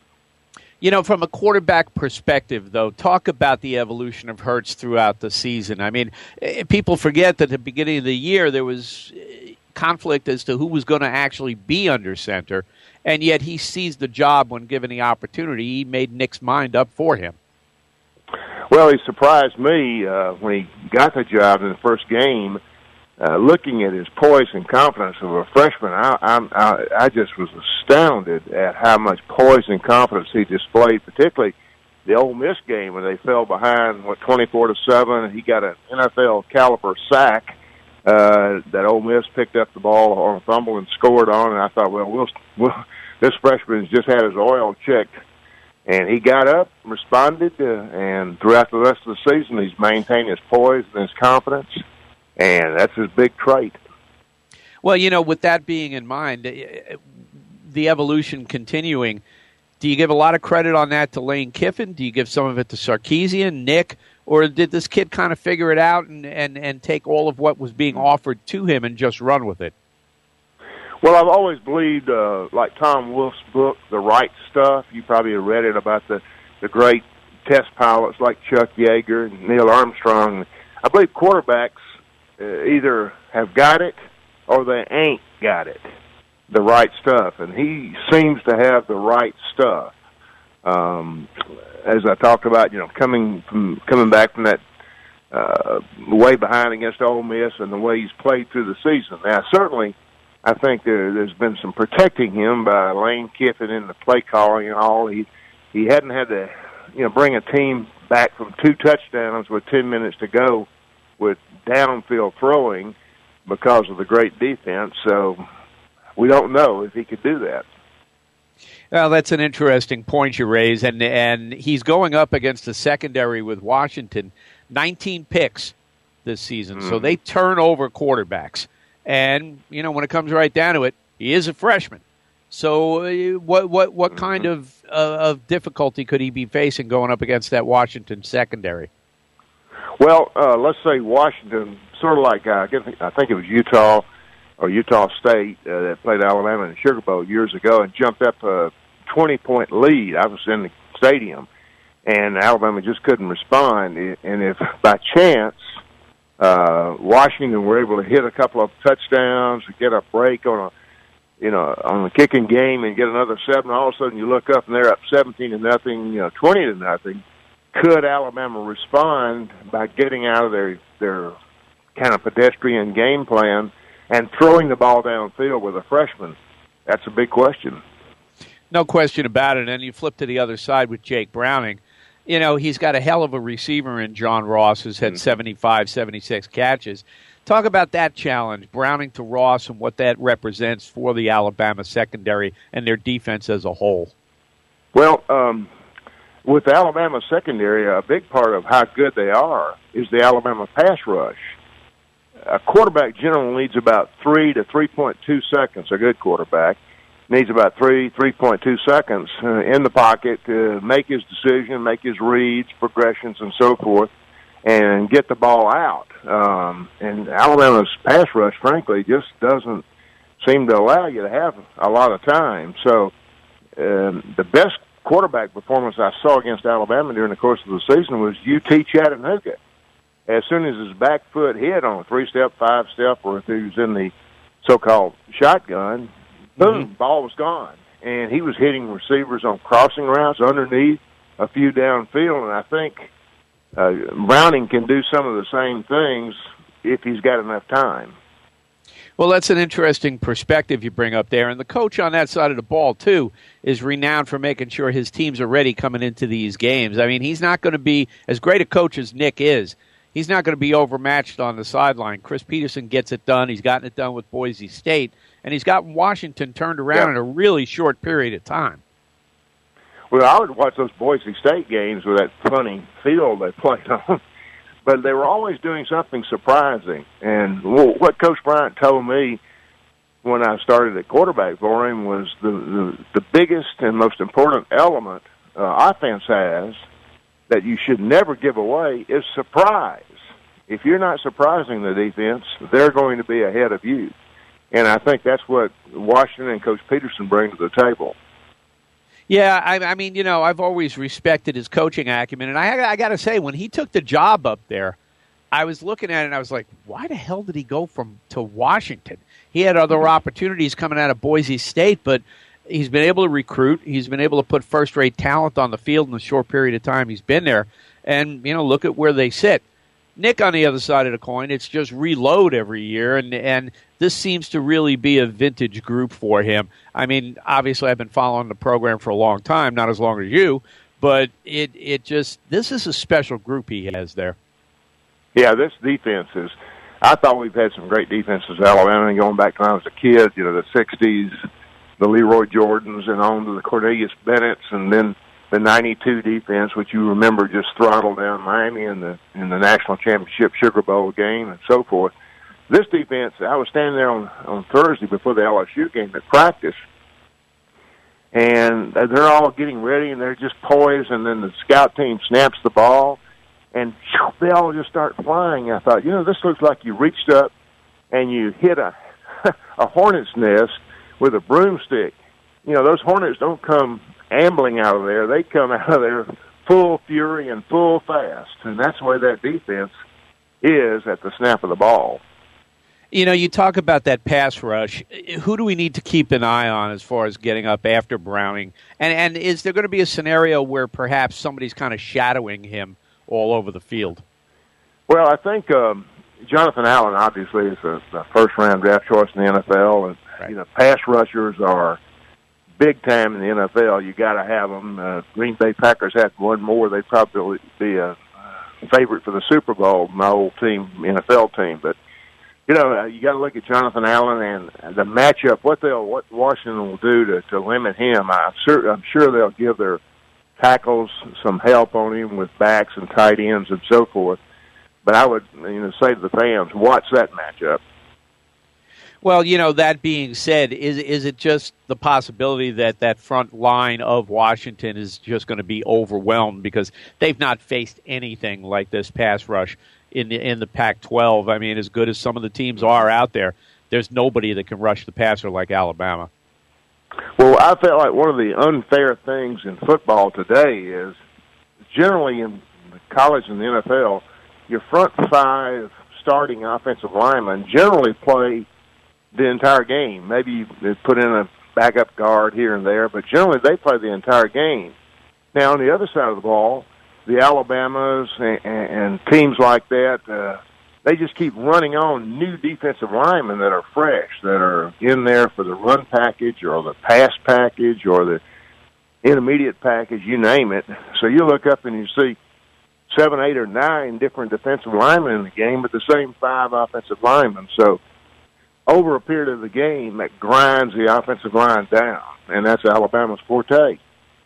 You know, from a quarterback perspective, though, talk about the evolution of Hurts throughout the season. I mean, people forget that at the beginning of the year there was conflict as to who was going to actually be under center, and yet he seized the job when given the opportunity. He made Nick's mind up for him.
Well, he surprised me uh, when he got the job in the first game. Uh, looking at his poise and confidence of a freshman, I, I, I just was astounded at how much poise and confidence he displayed, particularly the Ole Miss game when they fell behind, what, twenty-four to seven, and he got an N F L caliber sack uh, that Ole Miss picked up the ball on a fumble and scored on, and I thought, well, we'll, we'll this freshman's just had his oil checked. And he got up, responded, uh, and throughout the rest of the season, he's maintained his poise and his confidence. And that's his big trait.
Well, you know, with that being in mind, the evolution continuing, do you give a lot of credit on that to Lane Kiffin? Do you give some of it to Sarkisian, Nick? Or did this kid kind of figure it out and, and, and take all of what was being offered to him and just run with it?
Well, I've always believed, uh, like Tom Wolf's book, The Right Stuff. You probably have read it about the, the great test pilots like Chuck Yeager and Neil Armstrong. I believe quarterbacks Uh, either have got it or they ain't got it, the right stuff. And he seems to have the right stuff. Um, as I talked about, you know, coming from coming back from that uh, way behind against Ole Miss and the way he's played through the season. Now, certainly, I think there, there's been some protecting him by Lane Kiffin in the play calling and all. He he hadn't had to, you know, bring a team back from two touchdowns with ten minutes to go with downfield throwing because of the great defense. So we don't know if he could do that.
Well, that's an interesting point you raise, and and he's going up against the secondary with Washington, nineteen picks this season. Mm. So they turn over quarterbacks. And, you know, when it comes right down to it, he is a freshman. So uh, what what what mm-hmm. kind of uh, of difficulty could he be facing going up against that Washington secondary?
Well, uh, let's say Washington, sort of like, uh, I, guess, I think it was Utah or Utah State uh, that played Alabama in the Sugar Bowl years ago and jumped up a twenty-point lead. I was in the stadium, and Alabama just couldn't respond. And if by chance uh, Washington were able to hit a couple of touchdowns, get a break on a, you know, on the kicking game and get another seven, all of a sudden you look up and they're up seventeen to nothing, you know, twenty to nothing. Could Alabama respond by getting out of their their kind of pedestrian game plan and throwing the ball downfield with a freshman? That's a big question.
No question about it. And you flip to the other side with Jake Browning. You know, he's got a hell of a receiver in John Ross who's had mm-hmm. seventy-five, seventy-six catches. Talk about that challenge, Browning to Ross, and what that represents for the Alabama secondary and their defense as a whole.
Well, um, with the Alabama secondary, a big part of how good they are is the Alabama pass rush. A quarterback generally needs about three to three point two seconds. A good quarterback needs about three, three point two seconds uh, in the pocket to make his decision, make his reads, progressions, and so forth, and get the ball out. Um, and Alabama's pass rush, frankly, just doesn't seem to allow you to have a lot of time. So um, the best quarterback performance I saw against Alabama during the course of the season was U T Chattanooga. As soon as his back foot hit on a three-step, five-step, or if he was in the so-called shotgun, boom, mm-hmm. ball was gone. And he was hitting receivers on crossing routes, underneath, a few downfield, and I think uh, Browning can do some of the same things if he's got enough time.
Well, that's an interesting perspective you bring up there. And the coach on that side of the ball, too, is renowned for making sure his teams are ready coming into these games. I mean, he's not going to be, as great a coach as Nick is, he's not going to be overmatched on the sideline. Chris Peterson gets it done. He's gotten it done with Boise State. And he's gotten Washington turned around yeah. in a really short period of time.
Well, I would watch those Boise State games with that funny field they played on. But they were always doing something surprising. And what Coach Bryant told me when I started at quarterback for him was the, the, the biggest and most important element uh, offense has that you should never give away is surprise. If you're not surprising the defense, they're going to be ahead of you. And I think that's what Washington and Coach Peterson bring to the table.
Yeah, I, I mean, you know, I've always respected his coaching acumen. And I, I got to say, when he took the job up there, I was looking at it and I was like, why the hell did he go from to Washington? He had other opportunities coming out of Boise State, but he's been able to recruit. He's been able to put first-rate talent on the field in the short period of time he's been there. And, you know, look at where they sit. Nick, on the other side of the coin, it's just reload every year, and, and this seems to really be a vintage group for him. I mean, obviously I've been following the program for a long time, not as long as you, but it, it just, this is a special group he has there.
Yeah, this defense is, I thought we've had some great defenses at Alabama, and going back to when I was a kid, you know, the sixties, the Leroy Jordans, and on to the Cornelius Bennett's, and then the ninety-two defense, which you remember just throttled down Miami in the in the national championship Sugar Bowl game and so forth. This defense, I was standing there on, on Thursday before the L S U game at practice, and they're all getting ready, and they're just poised, and then the scout team snaps the ball, and they all just start flying. I thought, you know, this looks like you reached up and you hit a a hornet's nest with a broomstick. You know, those hornets don't come ambling out of there. They come out of there full fury and full fast, and that's the way that defense is at the snap of the ball.
You know, you talk about that pass rush. Who do we need to keep an eye on as far as getting up after Browning? And and is there going to be a scenario where perhaps somebody's kind of shadowing him all over the field?
Well, I think um, Jonathan Allen obviously is a, a first-round draft choice in the N F L, and right. you know, pass rushers are big time in the N F L. You got to have them. Uh, Green Bay Packers had one more. They'd probably be a favorite for the Super Bowl, my old team, N F L team. But you know, you got to look at Jonathan Allen and the matchup. What they'll, what Washington will do to, to limit him. I'm sure, I'm sure they'll give their tackles some help on him with backs and tight ends and so forth. But I would, you know, say to the fans, watch that matchup.
Well, you know, that being said, is is it just the possibility that that front line of Washington is just going to be overwhelmed because they've not faced anything like this pass rush in the in the Pac twelve? I mean, as good as some of the teams are out there, there's nobody that can rush the passer like Alabama.
Well, I felt like one of the unfair things in football today is generally in college and the N F L, your front five starting offensive linemen generally play the entire game. Maybe you put in a backup guard here and there, but generally they play the entire game. Now, on the other side of the ball, the Alabamas and, and teams like that, uh, they just keep running on new defensive linemen that are fresh, that are in there for the run package or the pass package or the intermediate package, you name it. So you look up and you see seven, eight, or nine different defensive linemen in the game, but the same five offensive linemen. So over a period of the game, that grinds the offensive line down, and that's Alabama's forte.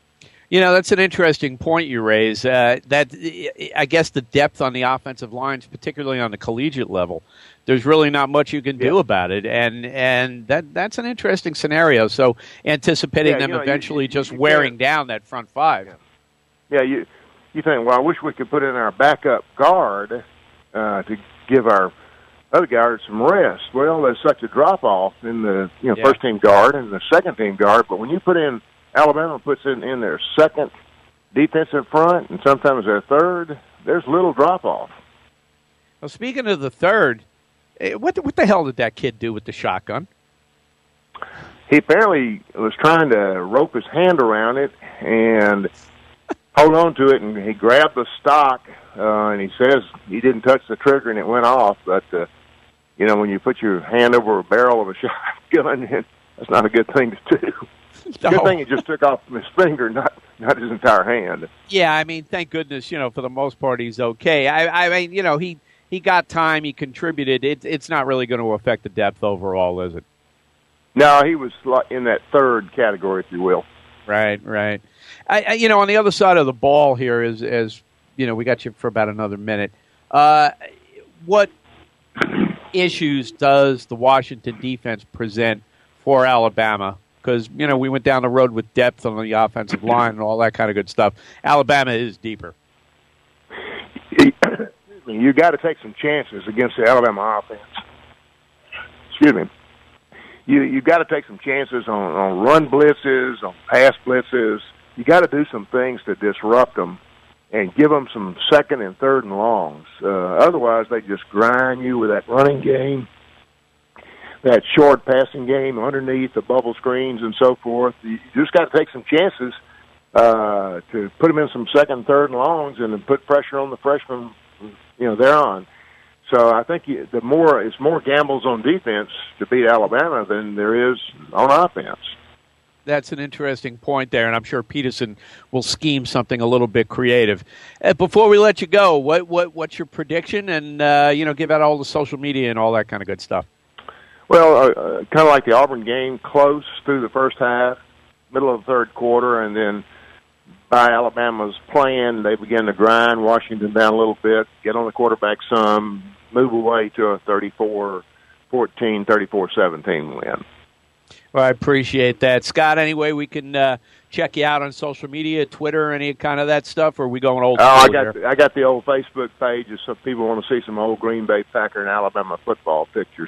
You know, that's an interesting point you raise. Uh, that I guess the depth on the offensive lines, particularly on the collegiate level, there's really not much you can do yeah. about it, and and that that's an interesting scenario. So anticipating yeah, them you know, eventually you, you, just you wearing down that front five.
Yeah, yeah you you think, well, I wish we could put in our backup guard uh, to give our other guard some rest. Well, there's such a drop off in the you know yeah. first team guard and the second team guard, but when you put in Alabama puts in, in their second defensive front and sometimes their third, there's little drop-off.
Well, speaking of the third, what the, what the hell did that kid do with the shotgun?
He apparently was trying to rope his hand around it and hold on to it, and he grabbed the stock, uh, and he says he didn't touch the trigger and it went off. But, uh, you know, when you put your hand over a barrel of a shotgun, that's not a good thing to do.
No.
Good thing he just took off his finger, not not his entire hand.
Yeah, I mean, thank goodness, you know, for the most part, he's okay. I, I mean, you know, he, he got time, he contributed. It, it's not really going to affect the depth overall, is it?
No, he was in that third category, if you will.
Right, right. I, I, you know, on the other side of the ball here is, as you know, we got you for about another minute. Uh, what issues does the Washington defense present for Alabama? Because, you know, we went down the road with depth on the offensive line and all that kind of good stuff. Alabama is deeper.
You got to take some chances against the Alabama offense. Excuse me. You you got to take some chances on, on run blitzes, on pass blitzes. You got to do some things to disrupt them and give them some second and third and longs. Uh, otherwise, they just grind you with that running game, that short passing game underneath the bubble screens and so forth. You just got to take some chances uh, to put them in some second and third and longs and then put pressure on the freshmen, you know, thereon. So I think you, the more it's more gambles on defense to beat Alabama than there is on offense.
That's an interesting point there, and I'm sure Peterson will scheme something a little bit creative. Uh, before we let you go, what what what's your prediction? And uh, you know, give out all the social media and all that kind of good stuff.
Well, uh, uh, kind of like the Auburn game, close through the first half, middle of the third quarter, and then by Alabama's plan, they began to grind Washington down a little bit, get on the quarterback some, move away to a thirty-four fourteen, thirty-four seventeen win.
Well, I appreciate that. Scott, anyway, we can uh, check you out on social media, Twitter, any kind of that stuff, or are we going old
school? Oh, I got
here?
I got the old Facebook page if some people want to see some old Green Bay Packer and Alabama football pictures.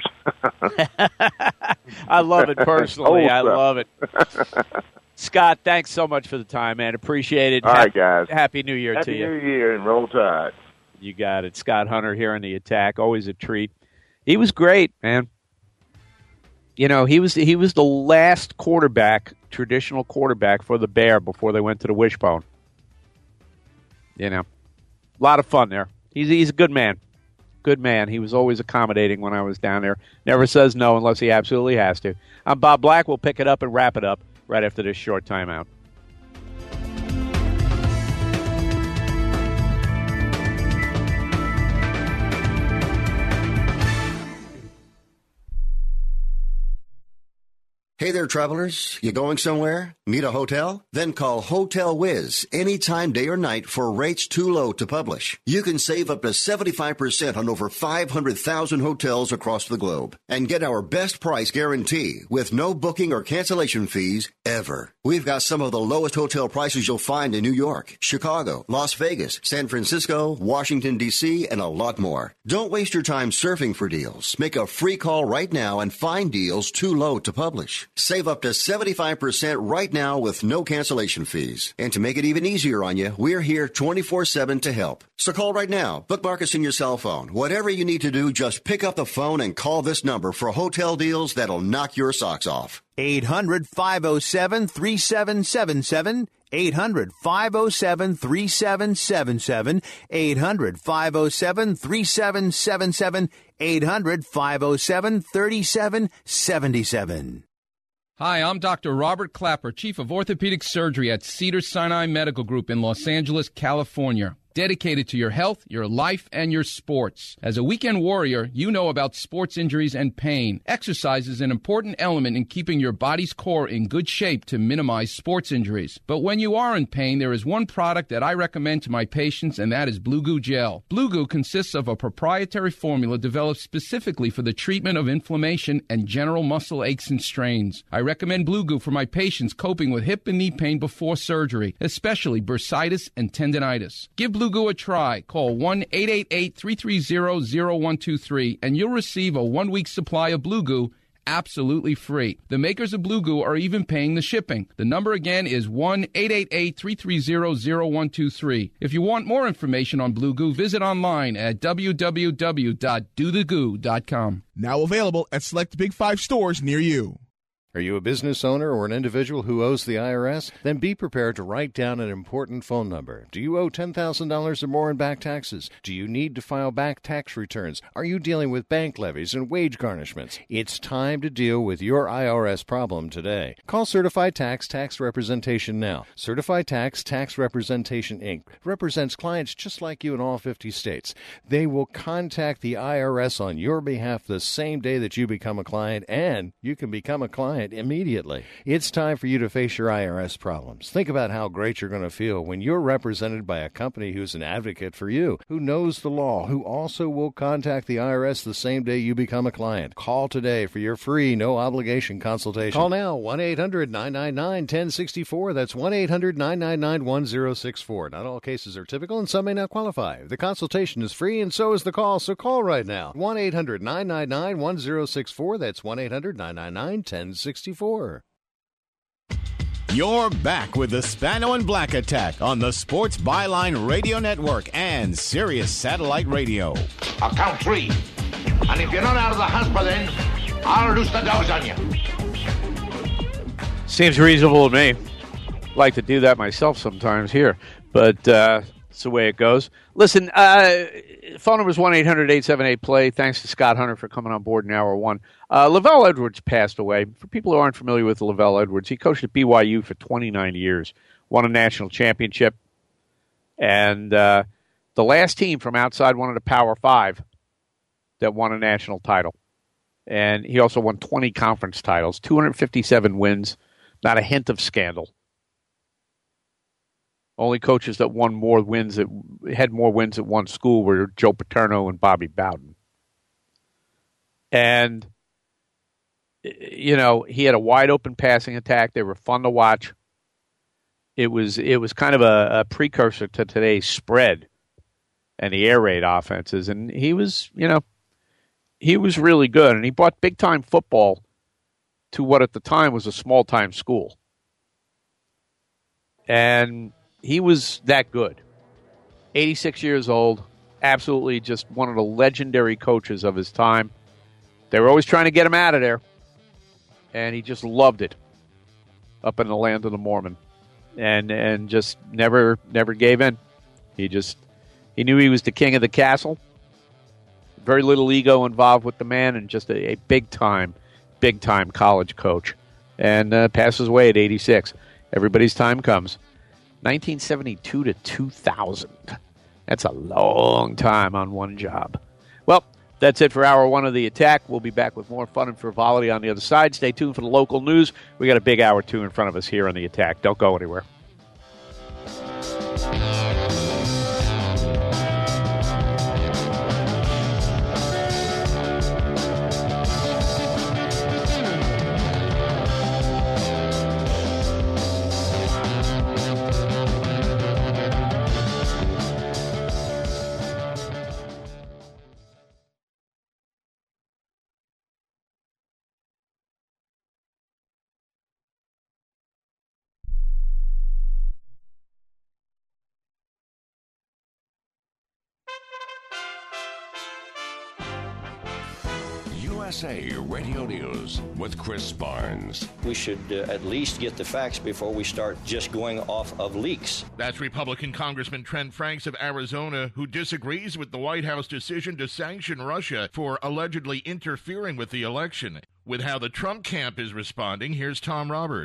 I love it personally. I love it. Scott, thanks so much for the time, man. Appreciate it.
All right, guys.
Happy New Year
Happy
to you.
Happy New Year and roll tide.
You got it. Scott Hunter here on The Attack. Always a treat. He was great, man. You know, he was he was the last quarterback, traditional quarterback for the Bear before they went to the Wishbone. You know, a lot of fun there. He's he's a good man. Good man. He was always accommodating when I was down there. Never says no unless he absolutely has to. I'm Bob Black. We'll pick it up and wrap it up right after this short timeout.
Hey there, travelers. You going somewhere? Need a hotel? Then call Hotel Wiz anytime, day or night, for rates too low to publish. You can save up to seventy-five percent on over five hundred thousand hotels across the globe and get our best price guarantee with no booking or cancellation fees ever. We've got some of the lowest hotel prices you'll find in New York, Chicago, Las Vegas, San Francisco, Washington, D C, and a lot more. Don't waste your time surfing for deals. Make a free call right now and find deals too low to publish. Save up to seventy-five percent right now with no cancellation fees. And to make it even easier on you, we're here twenty-four seven to help. So call right now. Bookmark us in your cell phone. Whatever you need to do, just pick up the phone and call this number for hotel deals that'll knock your socks off.
eight hundred, five oh seven, three seven seven seven. eight hundred, five oh seven, three seven seven seven. eight hundred, five oh seven, three seven seven seven. eight hundred, five oh seven, three seven seven seven.
Hi, I'm Doctor Robert Clapper, Chief of Orthopedic Surgery at Cedars-Sinai Medical Group in Los Angeles, California. dedicated to your health, your life, and your sports. As a weekend warrior, you know about sports injuries and pain. Exercise is an important element in keeping your body's core in good shape to minimize sports injuries. But when you are in pain, there is one product that I recommend to my patients, and that is Blue Goo Gel. Blue Goo consists of a proprietary formula developed specifically for the treatment of inflammation and general muscle aches and strains. I recommend Blue Goo for my patients coping with hip and knee pain before surgery, especially bursitis and tendinitis. Give Blue Goo a try. Call one eight eight eight, three three zero, zero one two three and you'll receive a one-week supply of Blue Goo absolutely free. The makers of Blue Goo are even paying the shipping. The number again is one eight eight eight, three three zero, zero one two three. If you want more information on Blue Goo, visit online at w w w dot do the goo dot com.
Now available at select Big Five stores near you.
Are you a business owner or an individual who owes the I R S? Then be prepared to write down an important phone number. Do you owe ten thousand dollars or more in back taxes? Do you need to file back tax returns? Are you dealing with bank levies and wage garnishments? It's time to deal with your I R S problem today. Call Certified Tax Tax Representation now. Certified Tax Tax Representation, Incorporated represents clients just like you in all fifty states. They will contact the I R S on your behalf the same day that you become a client, and you can become a client immediately. It's time for you to face your I R S problems. Think about how great you're going to feel when you're represented by a company who's an advocate for you, who knows the law, who also will contact the I R S the same day you become a client. Call today for your free, no-obligation consultation. Call now, one eight hundred, nine nine nine, one zero six four. That's one eight hundred, nine nine nine, one zero six four. Not all cases are typical, and some may not qualify. The consultation is free, and so is the call, so call right now. one eight hundred, nine nine nine, one zero six four. That's one eight hundred, nine nine nine, one zero six four.
You're back with the Spano and Black Attack on the Sports Byline Radio Network and Sirius Satellite Radio.
I'll count three. And if you're not out of the house by then, I'll loose the dogs on you.
Seems reasonable to me. Like to do that myself sometimes here, but uh, it's the way it goes. Listen, uh, phone number is one eight hundred, eight seven eight, play. Thanks to Scott Hunter for coming on board in hour one. Uh, Lavelle Edwards passed away. For people who aren't familiar with Lavelle Edwards, he coached at B Y U for twenty-nine years, won a national championship, and uh, the last team from outside one of the Power Five that won a national title. And he also won twenty conference titles, two hundred fifty-seven wins, not a hint of scandal. Only coaches that won more wins that had more wins at one school were Joe Paterno and Bobby Bowden. And, you know, he had a wide open passing attack. They were fun to watch. It was it was kind of a, a precursor to today's spread and the air raid offenses. And he was, you know, he was really good. And he brought big time football to what at the time was a small time school. And he was that good. eighty-six years old, absolutely just one of the legendary coaches of his time. They were always trying to get him out of there, and he just loved it up in the land of the Mormon, and and just never never gave in. He just he knew he was the king of the castle. Very little ego involved with the man, and just a, a big time, big time college coach, and uh, passes away at eighty-six. Everybody's time comes. nineteen seventy-two to two thousand. That's a long time on one job. Well, that's it for hour one of the attack. We'll be back with more fun and frivolity on the other side. Stay tuned for the local news. We got a big hour two in front of us here on the attack. Don't go anywhere.
U S A Radio News with Chris Barnes.
We should uh, at least get the facts before we start just going off of leaks.
That's Republican Congressman Trent Franks of Arizona, who disagrees with the White House decision to sanction Russia for allegedly interfering with the election. With how the Trump camp is responding, here's Tom Roberts.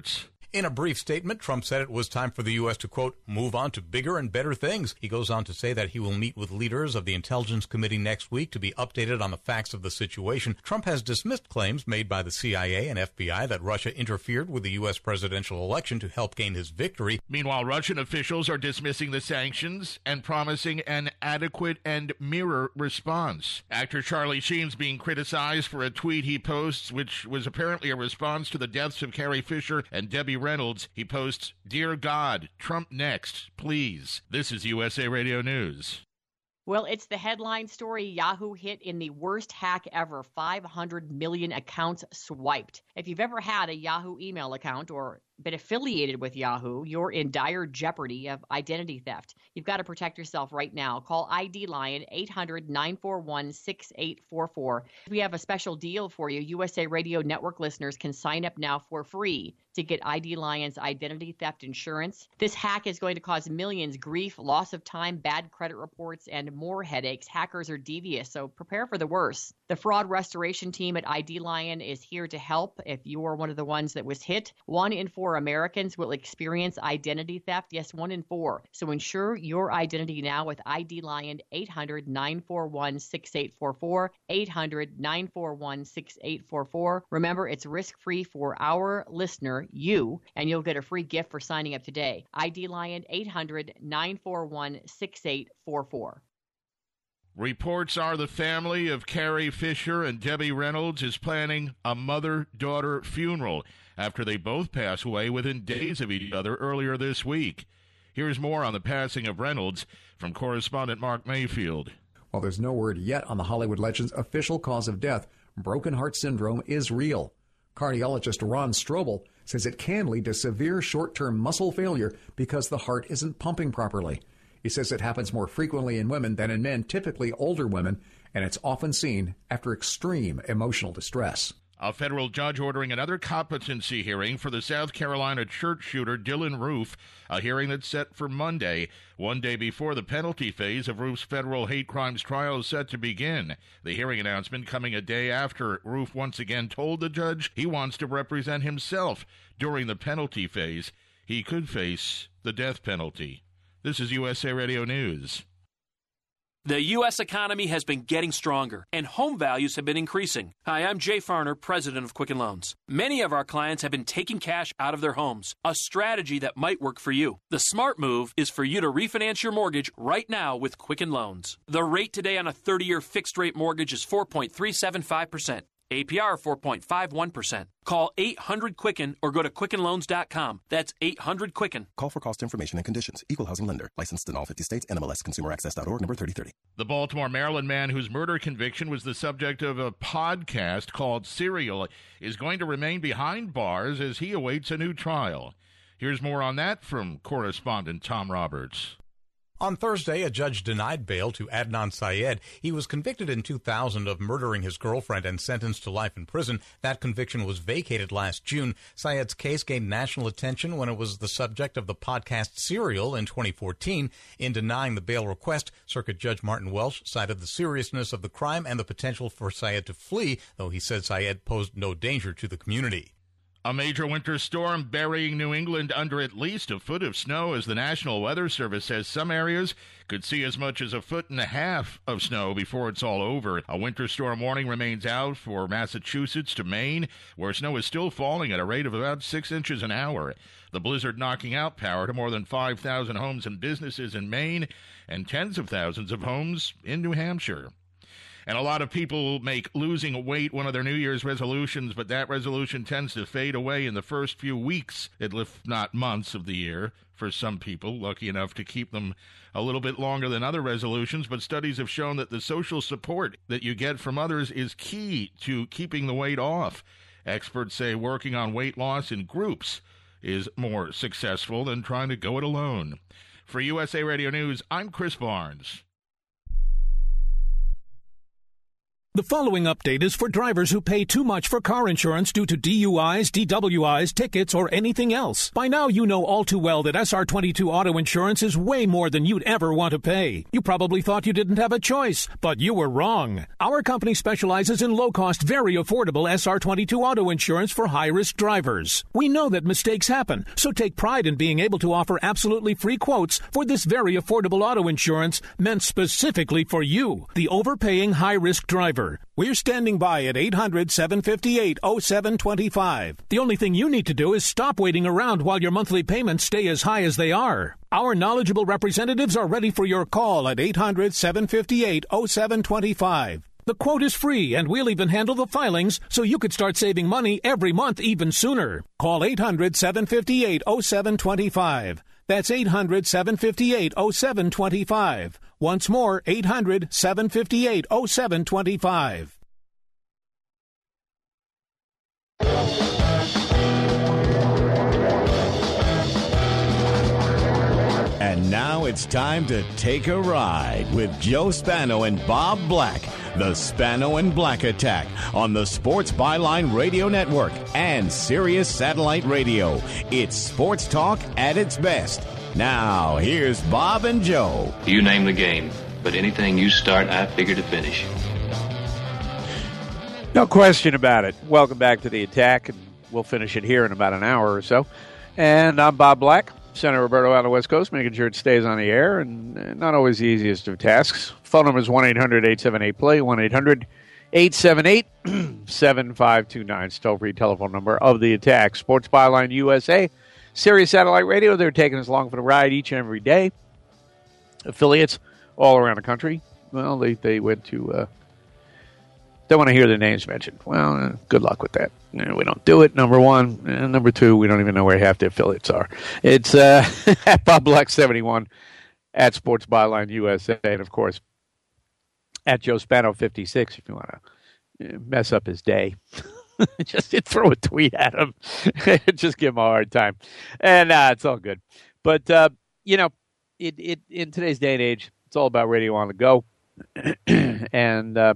In a brief statement, Trump said it was time for the U S to, quote, move on to bigger and better things. He goes on to say that he will meet with leaders of the Intelligence Committee next week to be updated on the facts of the situation. Trump has dismissed claims made by the C I A and F B I that Russia interfered with the U S presidential election to help gain his victory.
Meanwhile, Russian officials are dismissing the sanctions and promising an adequate and mirror response. Actor Charlie Sheen's being criticized for a tweet he posts, which was apparently a response to the deaths of Carrie Fisher and Debbie Reynolds. He posts, "Dear God, Trump next, please." This is U S A Radio News.
Well, it's the headline story. Yahoo hit in the worst hack ever, five hundred million accounts swiped. If you've ever had a Yahoo email account or been affiliated with Yahoo, you're in dire jeopardy of identity theft. You've got to protect yourself right now. Call I D Lion, eight hundred, nine four one, six eight four four. We have a special deal for you. U S A Radio Network listeners can sign up now for free to get I D Lion's identity theft insurance. This hack is going to cause millions grief, loss of time, bad credit reports, and more headaches. Hackers are devious, so prepare for the worst. The fraud restoration team at I D Lion is here to help if you are one of the ones that was hit. One in four Americans will experience identity theft. Yes, one in four. So ensure your identity now with I D Lion, eight hundred, nine four one, six eight four four, eight hundred, nine four one, six eight four four. Remember, it's risk-free for our listener, you, and you'll get a free gift for signing up today. I D Lion, eight hundred, nine four one, six eight four four.
Reports are the family of Carrie Fisher and Debbie Reynolds is planning a mother-daughter funeral after they both pass away within days of each other earlier this week. Here's more on the passing of Reynolds from correspondent Mark Mayfield.
While there's no word yet on the Hollywood legend's official cause of death, broken heart syndrome is real. Cardiologist Ron Strobel says it can lead to severe short-term muscle failure because the heart isn't pumping properly. He says it happens more frequently in women than in men, typically older women, and it's often seen after extreme emotional distress.
A federal judge ordering another competency hearing for the South Carolina church shooter Dylan Roof, a hearing that's set for Monday, one day before the penalty phase of Roof's federal hate crimes trial is set to begin. The hearing announcement coming a day after Roof once again told the judge he wants to represent himself during the penalty phase. He could face the death penalty. This is U S A Radio News.
The U S economy has been getting stronger, and home values have been increasing. Hi, I'm Jay Farner, president of Quicken Loans. Many of our clients have been taking cash out of their homes, a strategy that might work for you. The smart move is for you to refinance your mortgage right now with Quicken Loans. The rate today on a thirty-year fixed-rate mortgage is four point three seven five percent. A P R four point five one percent. Call eight hundred Quicken or go to quicken loans dot com. That's eight hundred Quicken.
Call for cost information and conditions. Equal housing lender. Licensed in all fifty states. N M L S Consumer Access dot org. Number thirty thirty.
The Baltimore, Maryland man whose murder conviction was the subject of a podcast called Serial is going to remain behind bars as he awaits a new trial. Here's more on that from correspondent Tom Roberts.
On Thursday, a judge denied bail to Adnan Syed. He was convicted in two thousand of murdering his girlfriend and sentenced to life in prison. That conviction was vacated last June. Syed's case gained national attention when it was the subject of the podcast Serial in twenty fourteen. In denying the bail request, Circuit Judge Martin Welsh cited the seriousness of the crime and the potential for Syed to flee, though he said Syed posed no danger to the community.
A major winter storm burying New England under at least a foot of snow as the National Weather Service says some areas could see as much as a foot and a half of snow before it's all over. A winter storm warning remains out for Massachusetts to Maine, where snow is still falling at a rate of about six inches an hour. The blizzard knocking out power to more than five thousand homes and businesses in Maine and tens of thousands of homes in New Hampshire. And a lot of people make losing weight one of their New Year's resolutions, but that resolution tends to fade away in the first few weeks, if not months of the year, for some people, lucky enough to keep them a little bit longer than other resolutions. But studies have shown that the social support that you get from others is key to keeping the weight off. Experts say working on weight loss in groups is more successful than trying to go it alone. For U S A Radio News, I'm Chris Barnes.
The following update is for drivers who pay too much for car insurance due to D U Is, D W Is, tickets, or anything else. By now, you know all too well that S R twenty-two auto insurance is way more than you'd ever want to pay. You probably thought you didn't have a choice, but you were wrong. Our company specializes in low-cost, very affordable S R twenty-two auto insurance for high-risk drivers. We know that mistakes happen, so take pride in being able to offer absolutely free quotes for this very affordable auto insurance meant specifically for you, the overpaying high-risk driver. We're standing by at eight hundred, seven five eight, oh seven two five. The only thing you need to do is stop waiting around while your monthly payments stay as high as they are. Our knowledgeable representatives are ready for your call at eight hundred, seven five eight, oh seven two five. The quote is free, and we'll even handle the filings so you could start saving money every month even sooner. Call eight hundred, seven five eight, oh seven two five. That's eight hundred, seven five eight, oh seven two five. Once more, eight hundred, seven five eight, oh seven two five.
And now it's time to take a ride with Joe Spano and Bob Black. The Spano and Black Attack on the Sports Byline Radio Network and Sirius Satellite Radio. It's sports talk at its best. Now, here's Bob and Joe.
You name the game, but anything you start, I figure to finish.
No question about it. Welcome back to the attack, and we'll finish it here in about an hour or so. And I'm Bob Black, Senator Roberto on the West Coast, making sure it stays on the air, and not always the easiest of tasks. Phone number is one eight hundred, eight seven eight, play, one eight hundred, eight seven eight, seven five two nine. It's toll-free telephone number of the attack. Sports Byline U S A, Sirius Satellite Radio. They're taking us along for the ride each and every day. Affiliates all around the country. Well, they, they went to... Uh, They want to hear their names mentioned. Well, uh, good luck with that. You know, we don't do it, number one. And number two, we don't even know where half the affiliates are. It's uh, at Bob Black seventy-one, at Sports Byline U S A, and, of course, at Joe Spano fifty-six if you want to mess up his day. Just throw a tweet at him. Just give him a hard time. And uh, it's all good. But, uh, you know, it, it in today's day and age, it's all about radio on the go. and... Uh,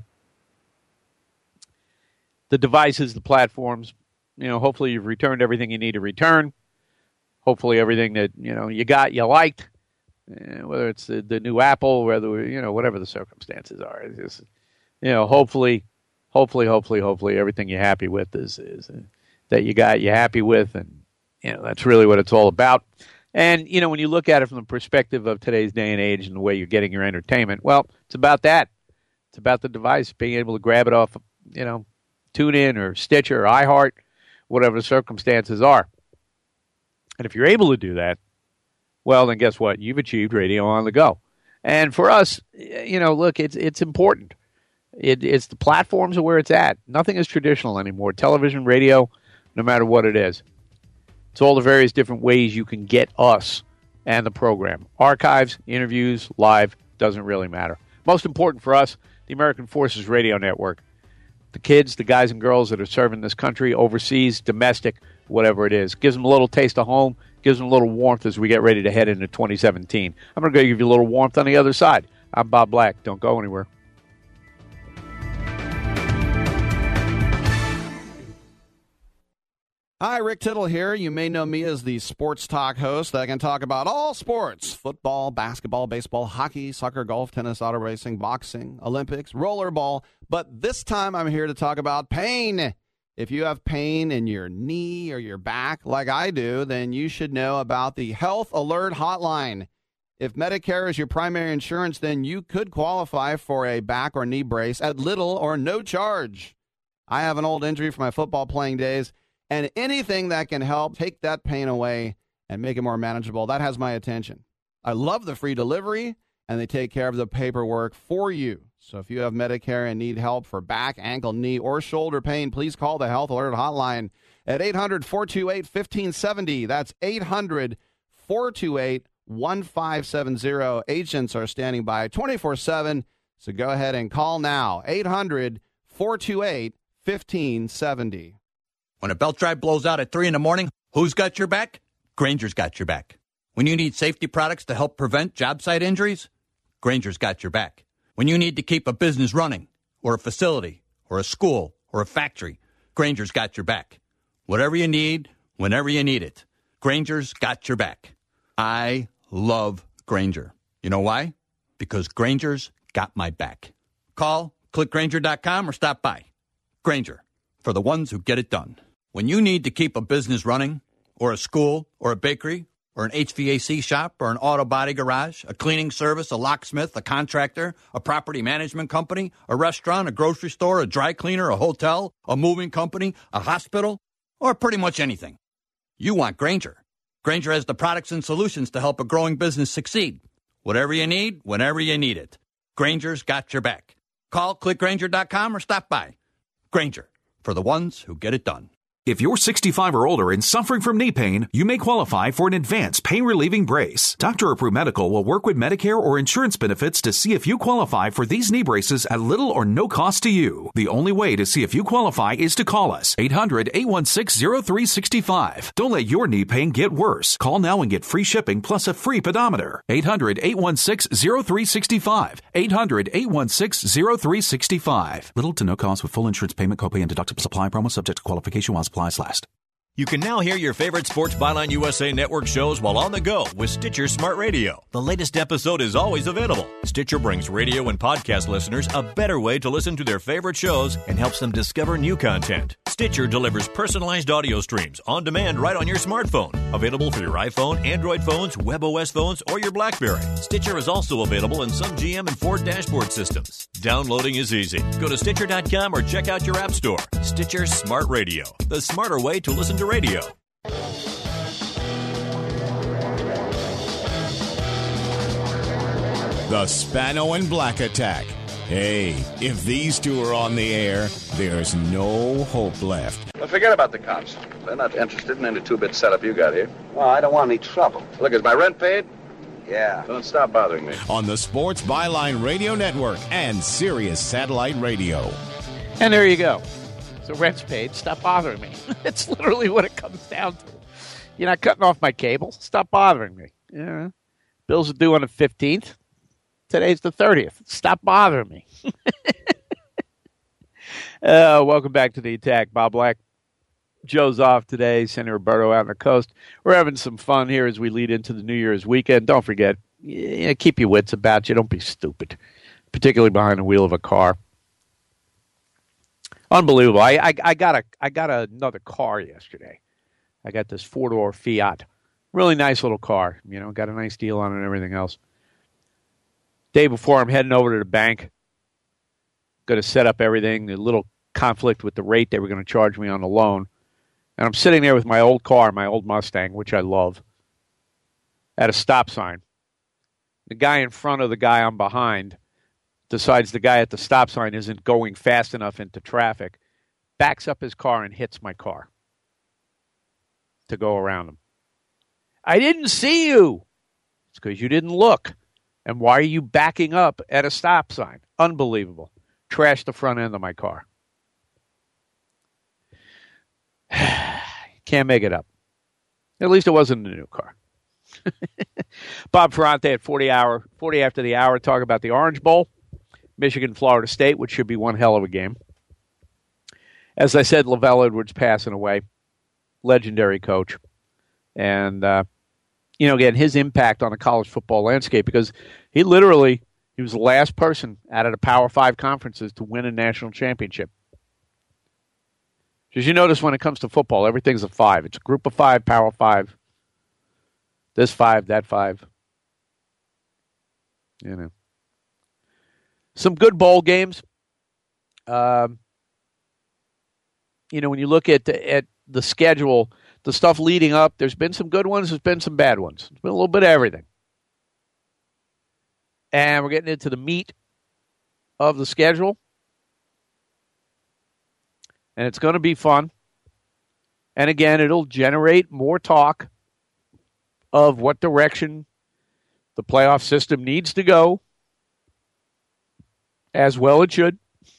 The devices, the platforms, you know, hopefully you've returned everything you need to return. Hopefully everything that, you know, you got, you liked, uh, whether it's the, the new Apple, whether, you know, whatever the circumstances are. It's just, you know, hopefully, hopefully, hopefully, hopefully everything you're happy with is, is uh, that you got, you're happy with. And, you know, that's really what it's all about. And, you know, when you look at it from the perspective of today's day and age and the way you're getting your entertainment, well, it's about that. It's about the device, being able to grab it off, you know, TuneIn or Stitcher or iHeart, whatever the circumstances are. And if you're able to do that, well, then guess what? You've achieved radio on the go. And for us, you know, look, it's it's important. It, it's the platforms are where it's at. Nothing is traditional anymore. Television, radio, no matter what it is. It's all the various different ways you can get us and the program. Archives, interviews, live, doesn't really matter. Most important for us, the American Forces Radio Network. The kids, the guys and girls that are serving this country, overseas, domestic, whatever it is. Gives them a little taste of home, gives them a little warmth as we get ready to head into twenty seventeen. I'm going to go give you a little warmth on the other side. I'm Bob Black. Don't go anywhere.
Hi, Rick Tittle here. You may know me as the sports talk host that can talk about all sports: football, basketball, baseball, hockey, soccer, golf, tennis, auto racing, boxing, Olympics, rollerball. But this time I'm here to talk about pain. If you have pain in your knee or your back like I do, then you should know about the Health Alert Hotline. If Medicare is your primary insurance, then you could qualify for a back or knee brace at little or no charge. I have an old injury from my football playing days, and anything that can help take that pain away and make it more manageable, that has my attention. I love the free delivery, and they take care of the paperwork for you. So if you have Medicare and need help for back, ankle, knee, or shoulder pain, please call the Health Alert Hotline at eight hundred, four two eight, one five seven zero. That's eight hundred, four two eight, one five seven zero. Agents are standing by twenty-four seven, so go ahead and call now. eight hundred, four two eight, one five seven zero.
When a belt drive blows out at three in the morning, who's got your back? Granger's got your back. When you need safety products to help prevent job site injuries, Granger's got your back. When you need to keep a business running, or a facility or a school or a factory, Granger's got your back. Whatever you need, whenever you need it, Granger's got your back. I love Granger. You know why? Because Granger's got my back. Call, click Granger dot com, or stop by. Granger, for the ones who get it done. When you need to keep a business running, or a school, or a bakery, or an H V A C shop, or an auto body garage, a cleaning service, a locksmith, a contractor, a property management company, a restaurant, a grocery store, a dry cleaner, a hotel, a moving company, a hospital, or pretty much anything, you want Granger. Granger has the products and solutions to help a growing business succeed. Whatever you need, whenever you need it. Granger's got your back. Call, click Granger dot com, or stop by. Granger, for the ones who get it done.
If you're sixty-five or older and suffering from knee pain, you may qualify for an advanced pain-relieving brace. Doctor Approved Medical will work with Medicare or insurance benefits to see if you qualify for these knee braces at little or no cost to you. The only way to see if you qualify is to call us, eight hundred, eight one six, zero three six five. Don't let your knee pain get worse. Call now and get free shipping plus a free pedometer. eight hundred, eight one six, zero three six five. eight hundred, eight one six, zero three six five. Little to no cost with full insurance payment, copay, and deductible supply promo subject to qualification while supplies last.
You can now hear your favorite Sports Byline U S A Network shows while on the go with Stitcher Smart Radio. The latest episode is always available. Stitcher brings radio and podcast listeners a better way to listen to their favorite shows and helps them discover new content. Stitcher delivers personalized audio streams on demand right on your smartphone. Available for your iPhone, Android phones, WebOS phones, or your BlackBerry. Stitcher is also available in some G M and Ford dashboard systems. Downloading is easy. Go to Stitcher dot com or check out your app store. Stitcher Smart Radio, the smarter way to listen to radio.
The Spano and Black Attack. Hey, if these two are on the air, there's no hope left.
Well, forget about the cops. They're not interested in any two-bit setup you got here.
Well, I don't want any trouble.
Look, is my rent paid?
Yeah.
Don't stop bothering me.
On the Sports Byline Radio Network and Sirius Satellite Radio.
And there you go. So rent's paid. Stop bothering me. It's literally what it comes down to. You're not cutting off my cable. Stop bothering me. Yeah. Bills are due on the fifteenth. Today's the thirtieth. Stop bothering me. uh, welcome back to the attack. Bob Black. Joe's off today. Sandy Roberto out on the coast. We're having some fun here as we lead into the New Year's weekend. Don't forget, yeah, keep your wits about you. Don't be stupid, particularly behind the wheel of a car. Unbelievable. I, I, I got a I got another car yesterday. I got this four-door Fiat. Really nice little car. You know, got a nice deal on it and everything else. Day before, I'm heading over to the bank. Going to set up everything. A little conflict with the rate they were going to charge me on the loan. And I'm sitting there with my old car, my old Mustang, which I love, at a stop sign. The guy in front of the guy I'm behind decides the guy at the stop sign isn't going fast enough into traffic, backs up his car and hits my car to go around him. I didn't see you. It's because you didn't look. And why are you backing up at a stop sign? Unbelievable. Trashed the front end of my car. Can't make it up. At least it wasn't a new car. Bob Ferrante at forty hour, forty after the hour, talk about the Orange Bowl, Michigan, Florida State, which should be one hell of a game. As I said, LaVell Edwards passing away, legendary coach, and uh, you know, again, his impact on the college football landscape, because he literally he was the last person out of the Power Five conferences to win a national championship. Because you notice when it comes to football, everything's a five. It's a group of five, Power Five. This five, that five. You know. Some good bowl games. Um, you know, when you look at the, at the schedule, the stuff leading up, there's been some good ones, there's been some bad ones. There's been a little bit of everything. And we're getting into the meat of the schedule. And it's going to be fun. And again, it'll generate more talk of what direction the playoff system needs to go. As well it should.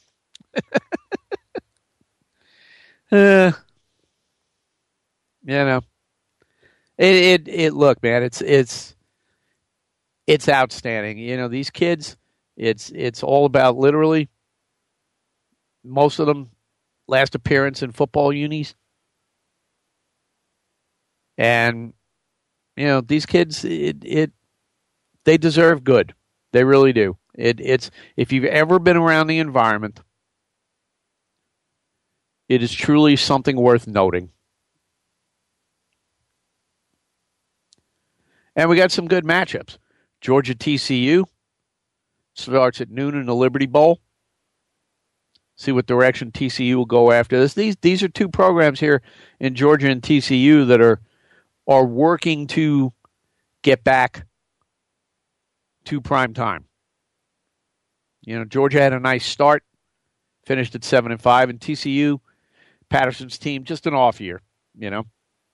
uh, you know. It, it it look, man, it's it's it's outstanding. You know, these kids, it's it's all about literally most of them last appearance in football unis. And, you know, these kids, it, it they deserve good. They really do. It, it's if you've ever been around the environment, it is truly something worth noting. And we got some good matchups. Georgia T C U starts at noon in the Liberty Bowl. See what direction T C U will go after this. These these are two programs here in Georgia and T C U that are are working to get back to prime time. You know, Georgia had a nice start, finished at seven and five, and T C U, Patterson's team, just an off year. You know,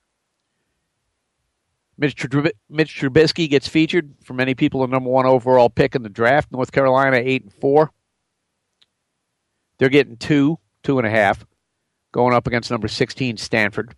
Mitch, Trub- Mitch Trubisky gets featured for many people, the number one overall pick in the draft. North Carolina eight and four. They're getting two, two and a half, going up against number sixteen Stanford.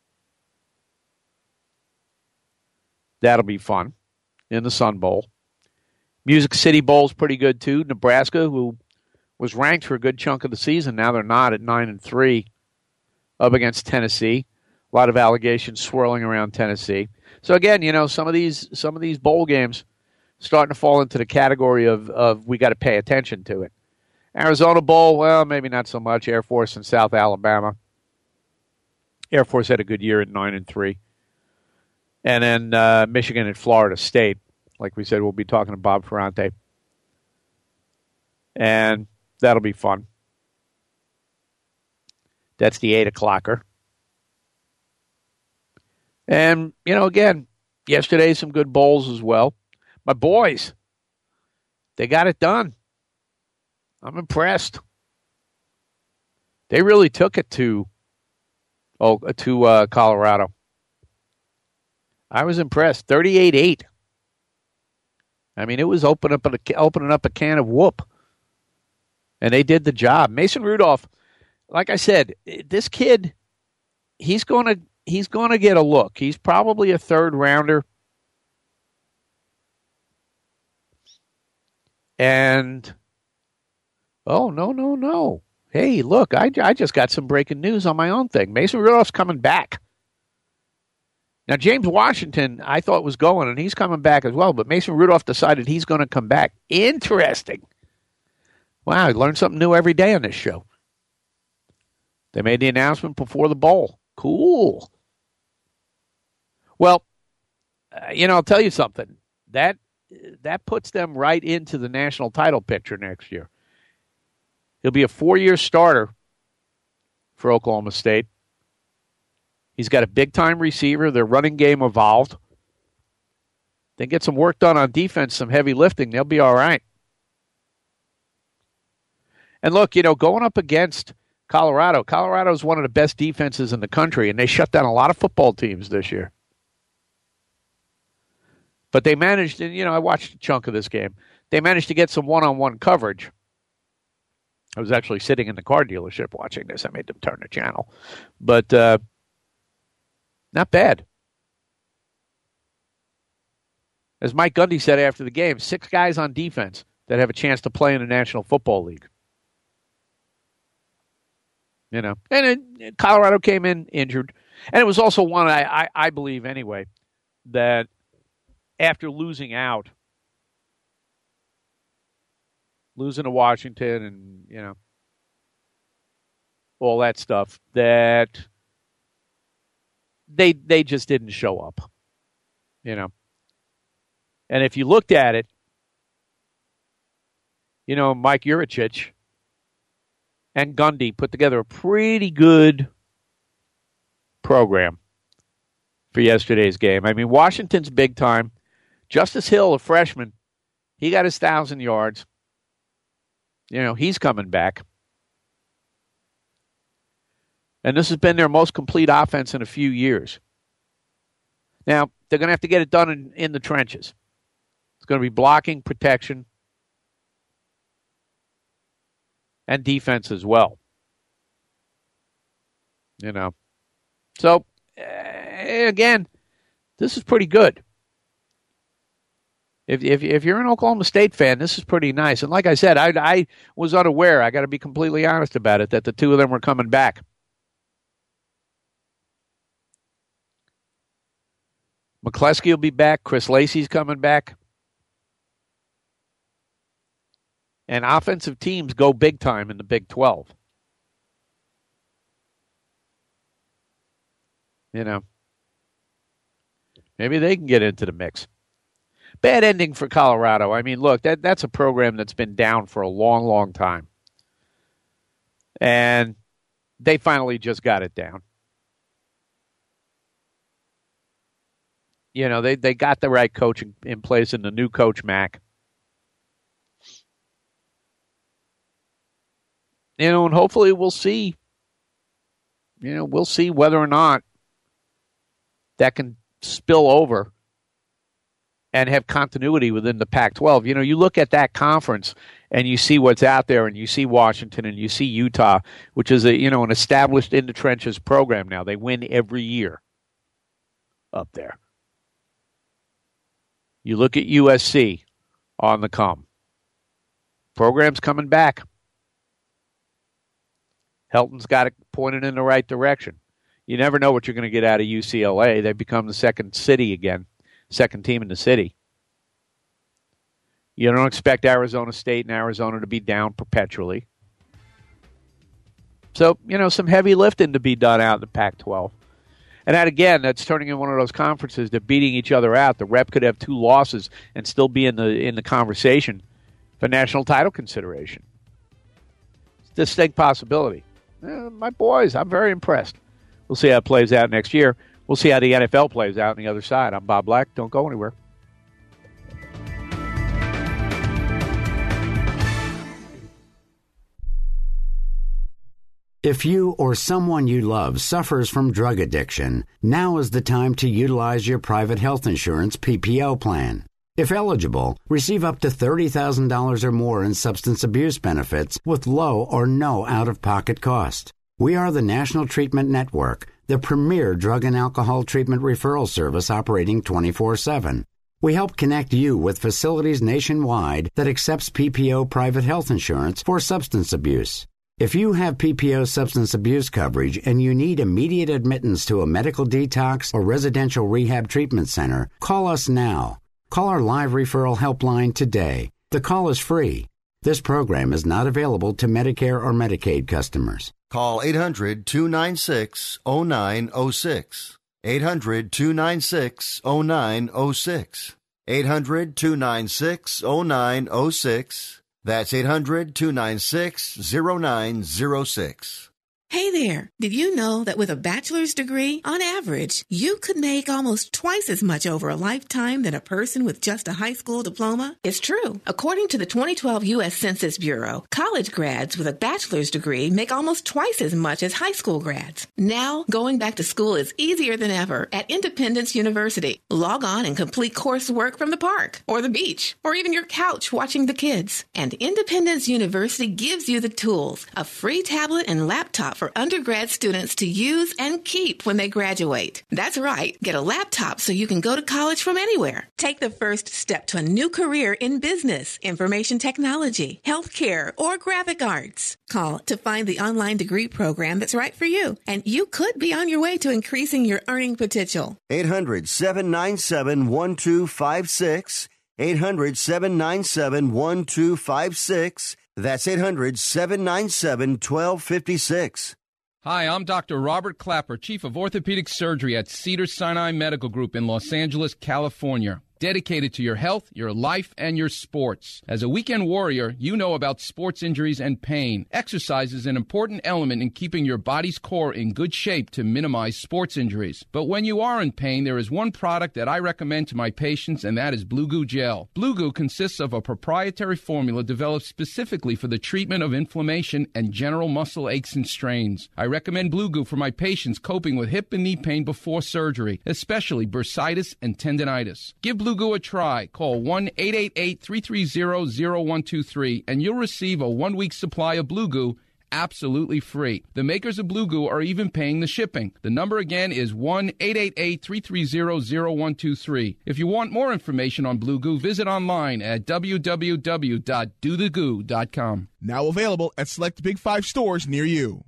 That'll be fun in the Sun Bowl. Music City Bowl's pretty good too. Nebraska, who was ranked for a good chunk of the season, now they're not at nine and three, up against Tennessee. A lot of allegations swirling around Tennessee. So again, you know, some of these some of these bowl games starting to fall into the category of of we got to pay attention to it. Arizona Bowl, well, maybe not so much. Air Force and South Alabama. Air Force had a good year at nine and three, and then uh, Michigan and Florida State. Like we said, we'll be talking to Bob Ferrante, and that'll be fun. That's the eight o'clocker. And, you know, again, yesterday some good bowls as well. My boys, they got it done. I'm impressed. They really took it to oh to uh, Colorado. I was impressed. thirty-eight eight. I mean, it was open up a, opening up a can of whoop. And they did the job. Mason Rudolph, like I said, this kid, he's going to he's going to get a look. He's probably a third rounder. And oh, no, no, no. Hey, look, I, I just got some breaking news on my own thing. Mason Rudolph's coming back. Now, James Washington, I thought was going, and he's coming back as well, but Mason Rudolph decided he's going to come back. Interesting. Wow, I learned something new every day on this show. They made the announcement before the bowl. Cool. Well, uh, you know, I'll tell you something. That that puts them right into the national title picture next year. He'll be a four-year starter for Oklahoma State. He's got a big-time receiver. Their running game evolved. They get some work done on defense, some heavy lifting. They'll be all right. And look, you know, going up against Colorado, Colorado is one of the best defenses in the country, and they shut down a lot of football teams this year. But they managed, and, you know, I watched a chunk of this game. They managed to get some one-on-one coverage. I was actually sitting in the car dealership watching this. I made them turn the channel. But uh, not bad. As Mike Gundy said after the game, six guys on defense that have a chance to play in the National Football League. You know, and it, Colorado came in injured. And it was also one, I, I, I believe anyway, that after losing out, losing to Washington and, you know, all that stuff, that they they just didn't show up, you know. And if you looked at it, you know, Mike Yuricich and Gundy put together a pretty good program for yesterday's game. I mean, Washington's big time. Justice Hill, a freshman, he got his thousand yards. You know, he's coming back. And this has been their most complete offense in a few years. Now, they're going to have to get it done in, in the trenches. It's going to be blocking, protection, and defense as well. You know. So, uh, again, this is pretty good. If, if if you're an Oklahoma State fan, this is pretty nice. And like I said, I, I was unaware, I got to be completely honest about it, that the two of them were coming back. McCleskey will be back. Chris Lacey's coming back. And offensive teams go big time in the Big twelve. You know, maybe they can get into the mix. Bad ending for Colorado. I mean, look, that that's a program that's been down for a long, long time. And they finally just got it down. You know, they, they got the right coach in, in place in the new coach, Mack. You know, and hopefully we'll see, you know, we'll see whether or not that can spill over and have continuity within the Pac twelve. You know, you look at that conference and you see what's out there, and you see Washington and you see Utah, which is a, you know, an established in the trenches program now. They win every year up there. You look at U S C on the come. Program's coming back. Helton's got it pointed in the right direction. You never know what you're going to get out of U C L A. They've become the second city again, second team in the city. You don't expect Arizona State and Arizona to be down perpetually. So, you know, some heavy lifting to be done out in the Pac twelve. And that, again, that's turning into one of those conferences that beating each other out. The Rep could have two losses and still be in the in the conversation for national title consideration. It's a distinct possibility. Eh, my boys, I'm very impressed. We'll see how it plays out next year. We'll see how the N F L plays out on the other side. I'm Bob Black. Don't go anywhere.
If you or someone you love suffers from drug addiction, now is the time to utilize your private health insurance P P O plan. If eligible, receive up to thirty thousand dollars or more in substance abuse benefits with low or no out-of-pocket cost. We are the National Treatment Network, the premier drug and alcohol treatment referral service operating twenty-four seven. We help connect you with facilities nationwide that accepts P P O private health insurance for substance abuse. If you have P P O substance abuse coverage and you need immediate admittance to a medical detox or residential rehab treatment center, call us now. Call our live referral helpline today. The call is free. This program is not available to Medicare or Medicaid customers.
Call eight hundred, two nine six, oh nine oh six. eight hundred, two nine six, oh nine oh six. eight hundred, two nine six, oh nine oh six. That's eight hundred, two nine six, oh nine oh six.
Hey there! Did you know that with a bachelor's degree, on average, you could make almost twice as much over a lifetime than a person with just a high school diploma? It's true. According to the twenty twelve U S Census Bureau, college grads with a bachelor's degree make almost twice as much as high school grads. Now, going back to school is easier than ever at Independence University. Log on and complete coursework from the park, or the beach, or even your couch watching the kids. And Independence University gives you the tools, a free tablet and laptop for undergrad students to use and keep when they graduate. That's right. Get a laptop so you can go to college from anywhere. Take the first step to a new career in business, information technology, healthcare, or graphic arts. Call to find the online degree program that's right for you, and you could be on your way to increasing your earning potential.
eight hundred, seven nine seven, one two five six. eight hundred, seven nine seven, one two five six. That's eight hundred, seven nine seven, one two five six.
Hi, I'm Doctor Robert Clapper, Chief of Orthopedic Surgery at Cedars-Sinai Medical Group in Los Angeles, California. Dedicated to your health, your life, and your sports. As a weekend warrior, you know about sports injuries and pain. Exercise is an important element in keeping your body's core in good shape to minimize sports injuries. But when you are in pain, there is one product that I recommend to my patients, and that is Blue Goo Gel. Blue Goo consists of a proprietary formula developed specifically for the treatment of inflammation and general muscle aches and strains. I recommend Blue Goo for my patients coping with hip and knee pain before surgery, especially bursitis and tendinitis. Give Blue Goo a try. Call one eight eight eight, three three zero, zero one two three and you'll receive a one-week supply of Blue Goo absolutely free. The makers of Blue Goo are even paying the shipping. The number again is one eight eight eight, three three zero, zero one two three. If you want more information on Blue Goo, visit online at w w w dot do the goo dot com.
Now available at select Big Five stores near you.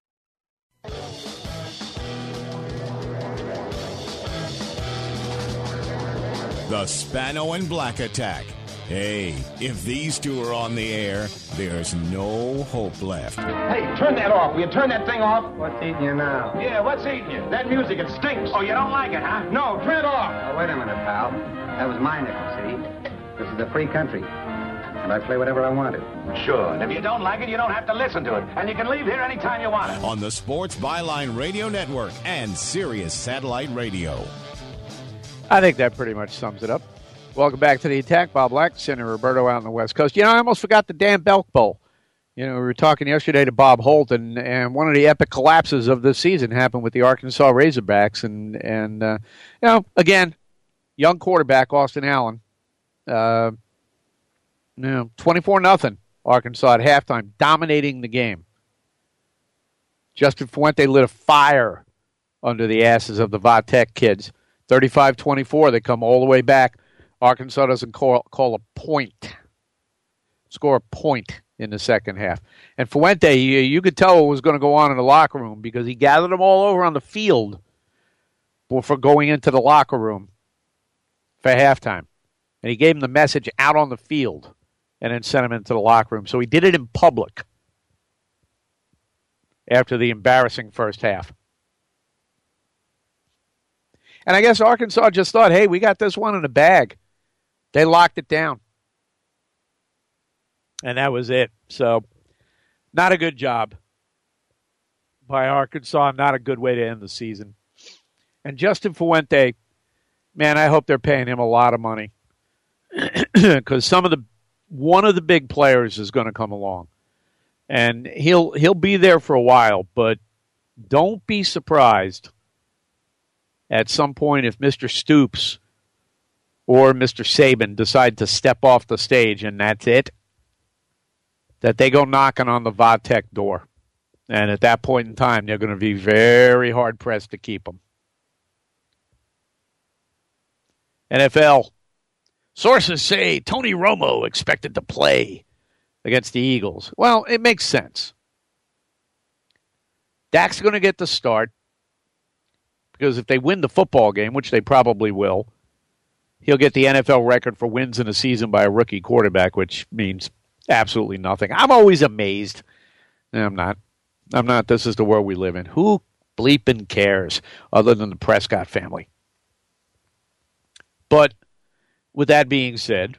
The Spano and Black Attack. Hey, if these two are on the air, there's no hope left.
Hey, turn that off. Will you turn that thing off?
What's eating you now?
Yeah, what's eating you? That music, it stinks.
Oh, you don't like it, huh?
No, turn it off.
Oh, wait a minute, pal. That was my nickel, see? This is a free country, and I play whatever I wanted.
Sure, and if you don't like it, you don't have to listen to it. And you can leave here anytime you want it.
On the Sports Byline Radio Network and Sirius Satellite Radio.
I think that pretty much sums it up. Welcome back to the Attack. Bob Black, Senator Roberto out on the West Coast. You know, I almost forgot the Dan Belk Bowl. You know, we were talking yesterday to Bob Holt, and, and one of the epic collapses of this season happened with the Arkansas Razorbacks. And, and uh, you know, again, young quarterback, Austin Allen, uh, you know, twenty-four nothing Arkansas at halftime, dominating the game. Justin Fuente lit a fire under the asses of the Vatech kids. thirty-five twenty-four, they come all the way back. Arkansas doesn't call, call a point, score a point in the second half. And Fuente, you, you could tell what was going to go on in the locker room because he gathered them all over on the field before going into the locker room for halftime. And he gave them the message out on the field and then sent them into the locker room. So he did it in public after the embarrassing first half. And I guess Arkansas just thought, hey, we got this one in the bag. They locked it down. And that was it. So, not a good job by Arkansas. Not a good way to end the season. And Justin Fuente, man, I hope they're paying him a lot of money. Because some of the, one of the big players is going to come along. And he'll he'll be there for a while, but don't be surprised at some point if Mister Stoops or Mister Saban decide to step off the stage and that's it, that they go knocking on the Vatech door. And at that point in time, they're going to be very hard-pressed to keep them. N F L. Sources say Tony Romo expected to play against the Eagles. Well, it makes sense. Dak's going to get the start. Because if they win the football game, which they probably will, he'll get the N F L record for wins in a season by a rookie quarterback, which means absolutely nothing. I'm always amazed. No, I'm not. I'm not. This is the world we live in. Who bleeping cares other than the Prescott family? But with that being said,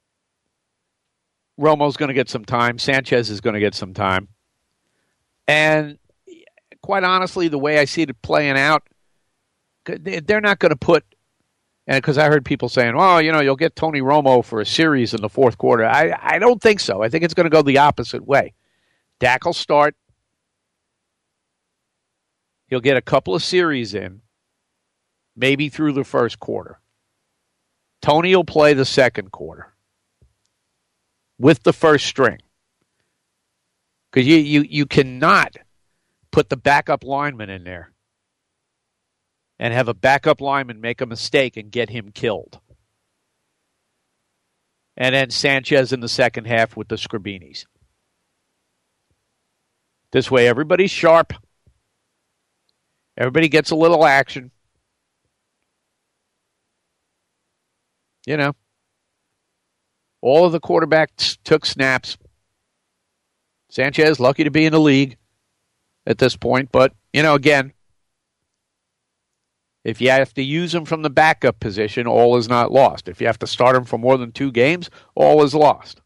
Romo's going to get some time. Sanchez is going to get some time. And quite honestly, the way I see it playing out, they're not going to put, and because I heard people saying, well, you know, you'll get Tony Romo for a series in the fourth quarter. I, I don't think so. I think it's going to go the opposite way. Dak will start. He'll get a couple of series in, maybe through the first quarter. Tony will play the second quarter with the first string. Because you, you, you cannot put the backup lineman in there and have a backup lineman make a mistake and get him killed. And then Sanchez in the second half with the Scribinis. This way, everybody's sharp. Everybody gets a little action. You know, all of the quarterbacks took snaps. Sanchez, lucky to be in the league at this point. But, you know, again, if you have to use him from the backup position, all is not lost. If you have to start him for more than two games, all is lost.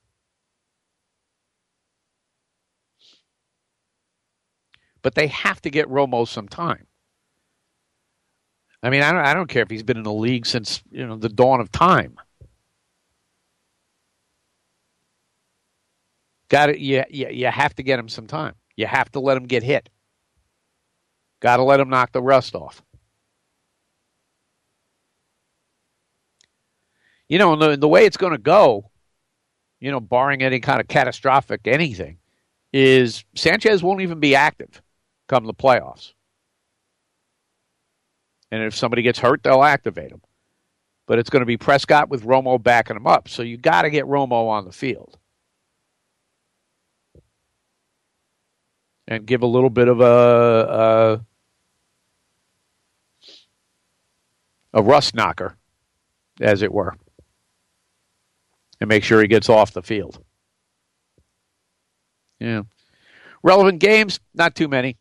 But they have to get Romo some time. I mean, I don't, I don't care if he's been in the league since, you know, the dawn of time. Got it. You, you, you have to get him some time. You have to let him get hit. Got to let him knock the rust off. You know, the, the way it's going to go, you know, barring any kind of catastrophic anything, is Sanchez won't even be active come the playoffs. And if somebody gets hurt, they'll activate him. But it's going to be Prescott with Romo backing him up. So you got to get Romo on the field. And give a little bit of a, a, a rust knocker, as it were. And make sure he gets off the field. Yeah. Relevant games, not too many.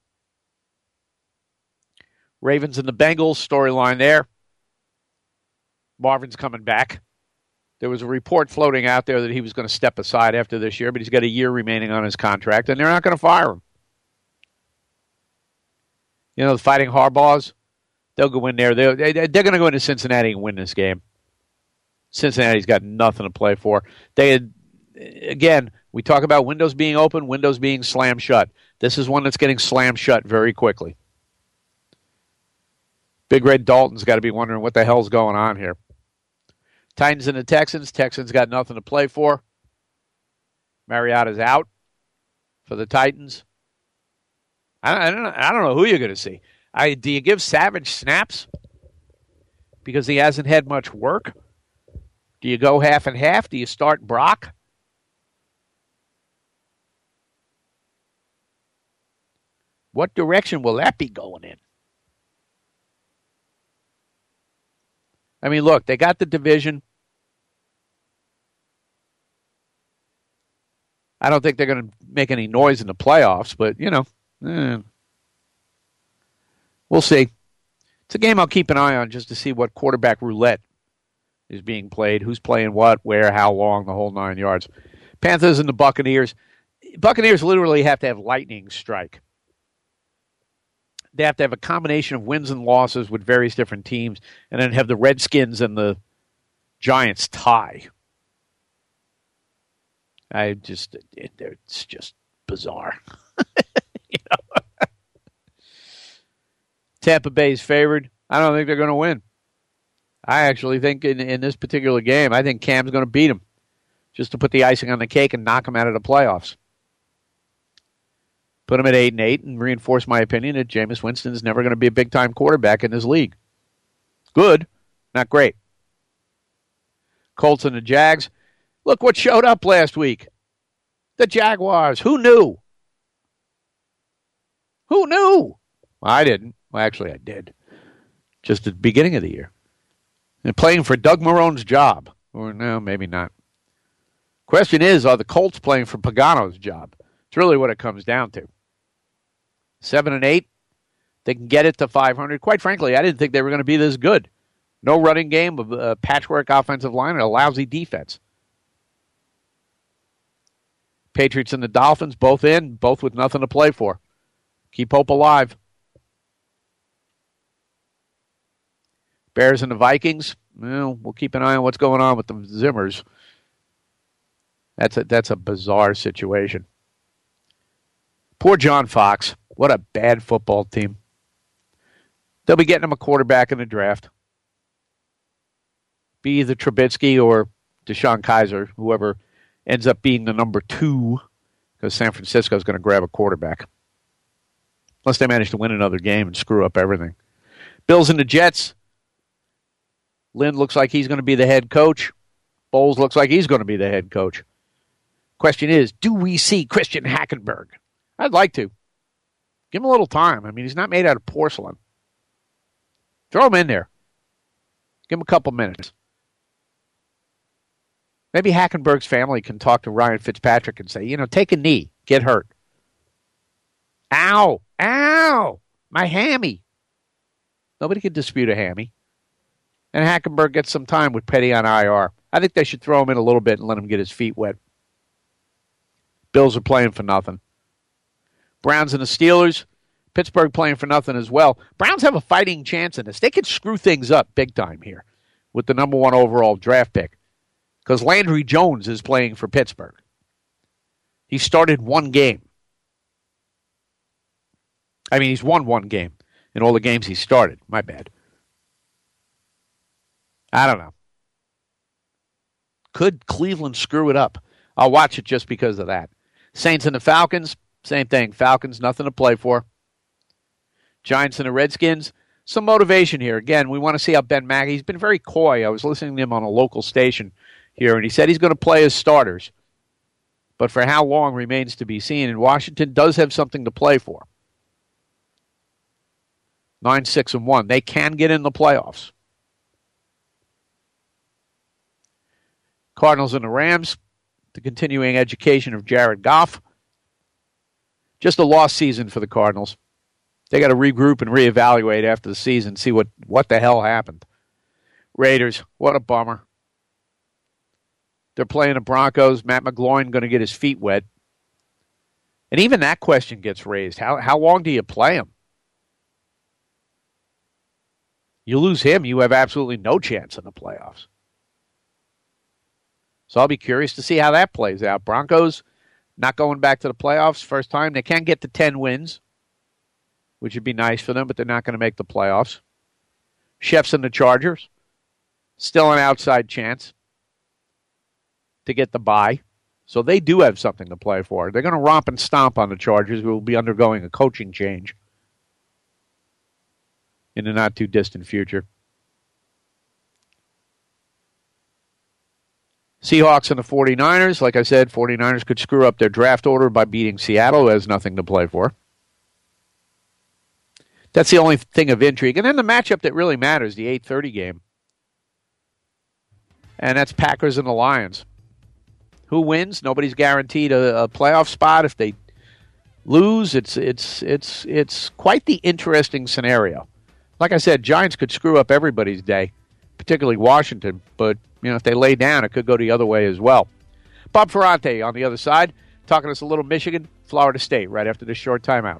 Ravens and the Bengals, storyline there. Marvin's coming back. There was a report floating out there that he was going to step aside after this year, but he's got a year remaining on his contract, and they're not going to fire him. You know, the Fighting Harbaughs, they'll go in there. They're, they're going to go into Cincinnati and win this game. Cincinnati's got nothing to play for. They had, again, we talk about windows being open, windows being slammed shut. This is one that's getting slammed shut very quickly. Big Red Dalton's got to be wondering what the hell's going on here. Titans and the Texans. Texans got nothing to play for. Mariotta's out for the Titans. I don't, I don't know who you're going to see. I, do you give Savage snaps because he hasn't had much work? Do you go half and half? Do you start Brock? What direction will that be going in? I mean, look, they got the division. I don't think they're going to make any noise in the playoffs, but, you know, eh, we'll see. It's a game I'll keep an eye on just to see what quarterback roulette is being played, who's playing what, where, how long, the whole nine yards. Panthers and the Buccaneers. Buccaneers literally have to have lightning strike. They have to have a combination of wins and losses with various different teams, and then have the Redskins and the Giants tie. I just, it, it's just bizarre. You know? Tampa Bay's favored. I don't think they're going to win. I actually think in, in this particular game, I think Cam's going to beat them just to put the icing on the cake and knock them out of the playoffs. Put him at eight and eight and reinforce my opinion that Jameis Winston's never going to be a big-time quarterback in this league. Good, not great. Colts and the Jags. Look what showed up last week. The Jaguars. Who knew? Who knew? Well, I didn't. Well, actually, I did. Just at the beginning of the year. And playing for Doug Marone's job. Or no, maybe not. Question is, are the Colts playing for Pagano's job? It's really what it comes down to. Seven and eight, they can get it to five hundred. Quite frankly, I didn't think they were going to be this good. No running game, a patchwork offensive line, and a lousy defense. Patriots and the Dolphins, both in, both with nothing to play for. Keep hope alive. Bears and the Vikings, well, we'll keep an eye on what's going on with the Zimmers. That's a, that's a bizarre situation. Poor John Fox. What a bad football team. They'll be getting him a quarterback in the draft. Be either Trubisky or Deshaun Kaiser, whoever ends up being the number two, because San Francisco is going to grab a quarterback. Unless they manage to win another game and screw up everything. Bills and the Jets. Lynn looks like he's going to be the head coach. Bowles looks like he's going to be the head coach. Question is, do we see Christian Hackenberg? I'd like to. Give him a little time. I mean, he's not made out of porcelain. Throw him in there. Give him a couple minutes. Maybe Hackenberg's family can talk to Ryan Fitzpatrick and say, you know, take a knee. Get hurt. Ow. Ow. My hammy. Nobody can dispute a hammy. And Hackenberg gets some time with Petty on I R. I think they should throw him in a little bit and let him get his feet wet. Bills are playing for nothing. Browns and the Steelers. Pittsburgh playing for nothing as well. Browns have a fighting chance in this. They could screw things up big time here with the number one overall draft pick because Landry Jones is playing for Pittsburgh. He started one game. I mean, he's won one game in all the games he started. My bad. I don't know. Could Cleveland screw it up? I'll watch it just because of that. Saints and the Falcons, same thing. Falcons, nothing to play for. Giants and the Redskins, some motivation here. Again, we want to see how Ben Mack, he's been very coy. I was listening to him on a local station here, and he said he's going to play his starters. But for how long remains to be seen, and Washington does have something to play for. nine six and one. They can get in the playoffs. Cardinals and the Rams, the continuing education of Jared Goff. Just a lost season for the Cardinals. They got to regroup and reevaluate after the season, see what, what the hell happened. Raiders, what a bummer. They're playing the Broncos. Matt McGloin going to get his feet wet. And even that question gets raised. How, how long do you play him? You lose him, you have absolutely no chance in the playoffs. So I'll be curious to see how that plays out. Broncos not going back to the playoffs first time. They can get to ten wins, which would be nice for them, but they're not going to make the playoffs. Chiefs and the Chargers, still an outside chance to get the bye. So they do have something to play for. They're going to romp and stomp on the Chargers, who will be undergoing a coaching change in the not-too-distant future. Seahawks and the 49ers. Like I said, 49ers could screw up their draft order by beating Seattle, who has nothing to play for. That's the only thing of intrigue. And then the matchup that really matters, the eight thirty game. And that's Packers and the Lions. Who wins? Nobody's guaranteed a, a playoff spot. If they lose, it's it's it's it's quite the interesting scenario. Like I said, Giants could screw up everybody's day, particularly Washington. But you know, if they lay down, it could go the other way as well. Bob Ferrante on the other side, talking to us a little Michigan, Florida State, right after this short timeout.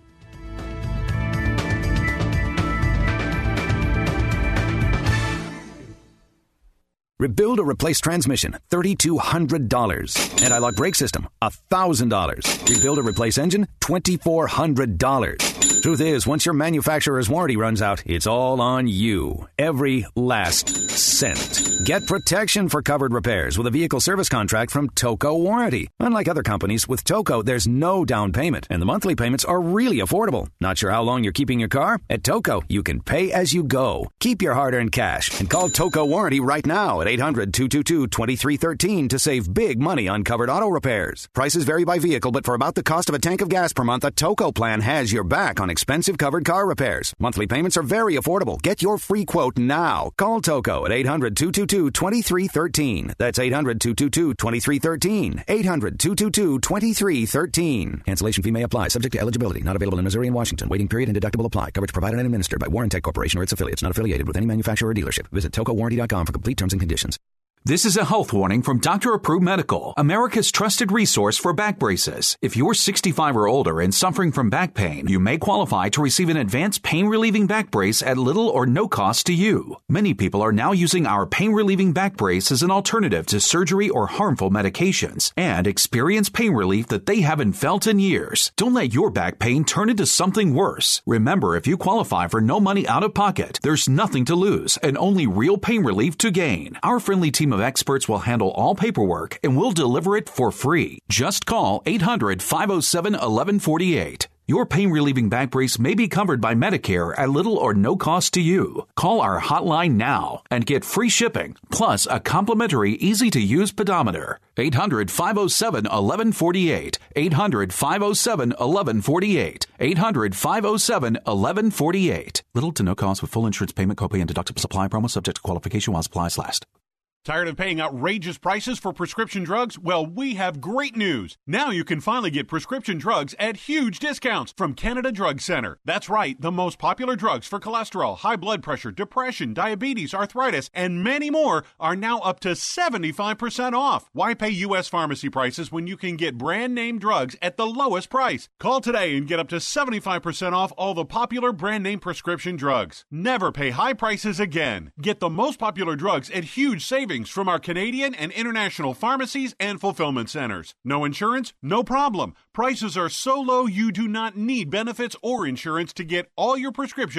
Rebuild or replace transmission, three thousand two hundred dollars. Anti-lock brake system, one thousand dollars. Rebuild or replace engine, two thousand four hundred dollars. Truth is, once your manufacturer's warranty runs out, it's all on you. Every last cent. Get protection for covered repairs with a vehicle service contract from Toco Warranty. Unlike other companies, with Toco, there's no down payment, and the monthly payments are really affordable. Not sure how long you're keeping your car? At Toco, you can pay as you go. Keep your hard-earned cash and call Toco Warranty right now at eight hundred, two two two, two three one three to save big money on covered auto repairs. Prices vary by vehicle, but for about the cost of a tank of gas per month, a Toco plan has your back on expensive covered car repairs. Monthly payments are very affordable. Get your free quote now. Call Toco at eight hundred, two two two, two three one three. That's eight hundred, two two two, two three one three. eight hundred, two two two, two three one three. Cancellation fee may apply, subject to eligibility. Not available in Missouri and Washington. Waiting period and deductible apply. Coverage provided and administered by Warrantech Corporation or its affiliates. Not affiliated with any manufacturer or dealership. Visit toco warranty dot com for complete terms and conditions.
This is a health warning from Doctor Approved Medical, America's trusted resource for back braces. If you're sixty-five or older and suffering from back pain, you may qualify to receive an advanced pain-relieving back brace at little or no cost to you. Many people are now using our pain-relieving back brace as an alternative to surgery or harmful medications and experience pain relief that they haven't felt in years. Don't let your back pain turn into something worse. Remember, if you qualify for no money out of pocket, there's nothing to lose and only real pain relief to gain. Our friendly team of experts will handle all paperwork and will deliver it for free. Just call eight hundred, five oh seven, eleven forty-eight. Your pain-relieving back brace may be covered by Medicare at little or no cost to you. Call our hotline now and get free shipping, plus a complimentary, easy-to-use pedometer. eight hundred, five oh seven, eleven forty-eight. eight hundred, five oh seven, eleven forty-eight. eight hundred, five oh seven, eleven forty-eight. Little to no cost with full insurance payment, copay, and deductible supply promo subject to qualification while supplies last.
Tired of paying outrageous prices for prescription drugs? Well, we have great news. Now you can finally get prescription drugs at huge discounts from Canada Drug Center. That's right, the most popular drugs for cholesterol, high blood pressure, depression, diabetes, arthritis, and many more are now up to seventy-five percent off. Why pay U S pharmacy prices when you can get brand name drugs at the lowest price? Call today and get up to seventy-five percent off all the popular brand name prescription drugs. Never pay high prices again. Get the most popular drugs at huge savings from our Canadian and international pharmacies and fulfillment centers. No insurance? No problem. Prices are so low you do not need benefits or insurance to get all your prescriptions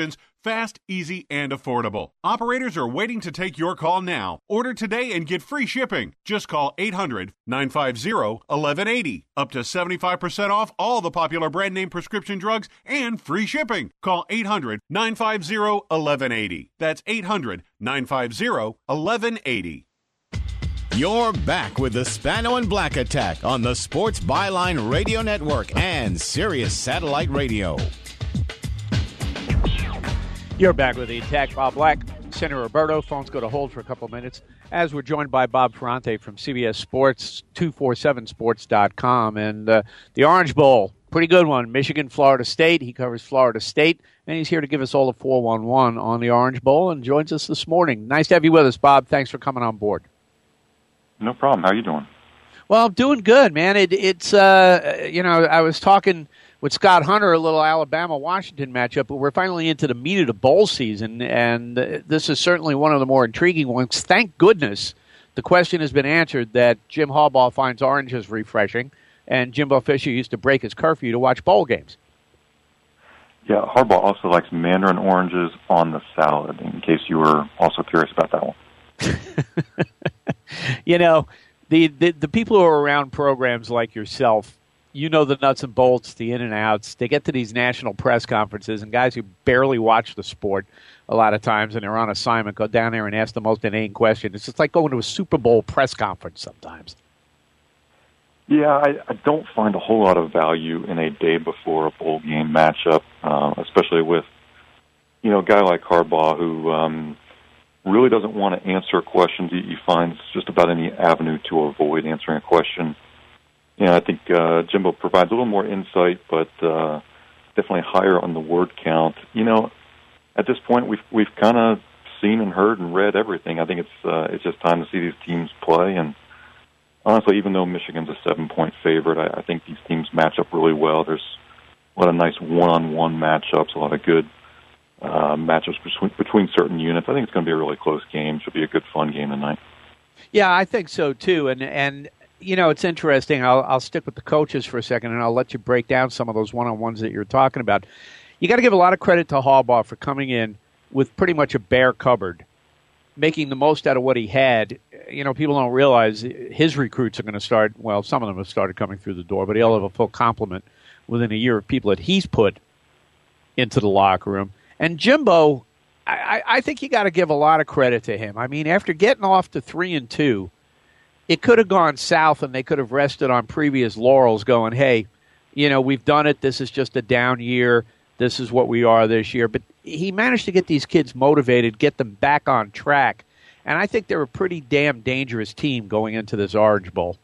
Fast, easy, and affordable. Operators are waiting to take your call now. Order today and get free shipping. Just call eight hundred, nine five zero, one one eight zero. Up to seventy-five percent off all the popular brand name prescription drugs and free shipping. Call eight hundred, nine five zero, one one eight zero. That's eight hundred, nine five zero, one one eight zero.
You're back with the Spano and Black Attack on the Sports Byline Radio Network and Sirius Satellite Radio.
You're back with the attack. Bob Black, Senator Roberto. Phones go to hold for a couple of minutes as we're joined by Bob Ferrante from C B S Sports, two forty-seven sports dot com. And uh, the Orange Bowl, pretty good one. Michigan, Florida State. He covers Florida State, and he's here to give us all the four one one on the Orange Bowl and joins us this morning. Nice to have you with us, Bob. Thanks for coming on board.
No problem. How are you doing?
Well, I'm doing good, man. It, it's, uh, you know, I was talking with Scott Hunter, a little Alabama-Washington matchup, but we're finally into the meat of the bowl season, and uh, this is certainly one of the more intriguing ones. Thank goodness the question has been answered that Jim Harbaugh finds oranges refreshing, and Jimbo Fisher used to break his curfew to watch bowl games.
Yeah, Harbaugh also likes mandarin oranges on the salad, in case you were also curious about that one.
You know, the, the the people who are around programs like yourself, you know the nuts and bolts, the in and outs. They get to these national press conferences, and guys who barely watch the sport a lot of times and they're on assignment go down there and ask the most inane question. It's just like going to a Super Bowl press conference sometimes.
Yeah, I, I don't find a whole lot of value in a day before a bowl game matchup, uh, especially with, you know, a guy like Harbaugh who um, really doesn't want to answer questions. He, he finds just about any avenue to avoid answering a question. You know, I think uh, Jimbo provides a little more insight, but uh, definitely higher on the word count. You know, at this point, we've we've kind of seen and heard and read everything. I think it's uh, it's just time to see these teams play. And honestly, even though Michigan's a seven-point favorite, I, I think these teams match up really well. There's a lot of nice one-on-one matchups, a lot of good uh, matchups between, between certain units. I think it's going to be a really close game. Should be a good, fun game tonight.
Yeah, I think so too. And and. You know, it's interesting. I'll, I'll stick with the coaches for a second, and I'll let you break down some of those one-on-ones that you're talking about. You got to give a lot of credit to Harbaugh for coming in with pretty much a bare cupboard, making the most out of what he had. You know, people don't realize his recruits are going to start, well, some of them have started coming through the door, but he'll have a full complement within a year of people that he's put into the locker room. And Jimbo, I, I think you got to give a lot of credit to him. I mean, after getting off to three and two, it could have gone south, and they could have rested on previous laurels going, hey, you know, we've done it. This is just a down year. This is what we are this year. But he managed to get these kids motivated, get them back on track. And I think they're a pretty damn dangerous team going into this Orange Bowl.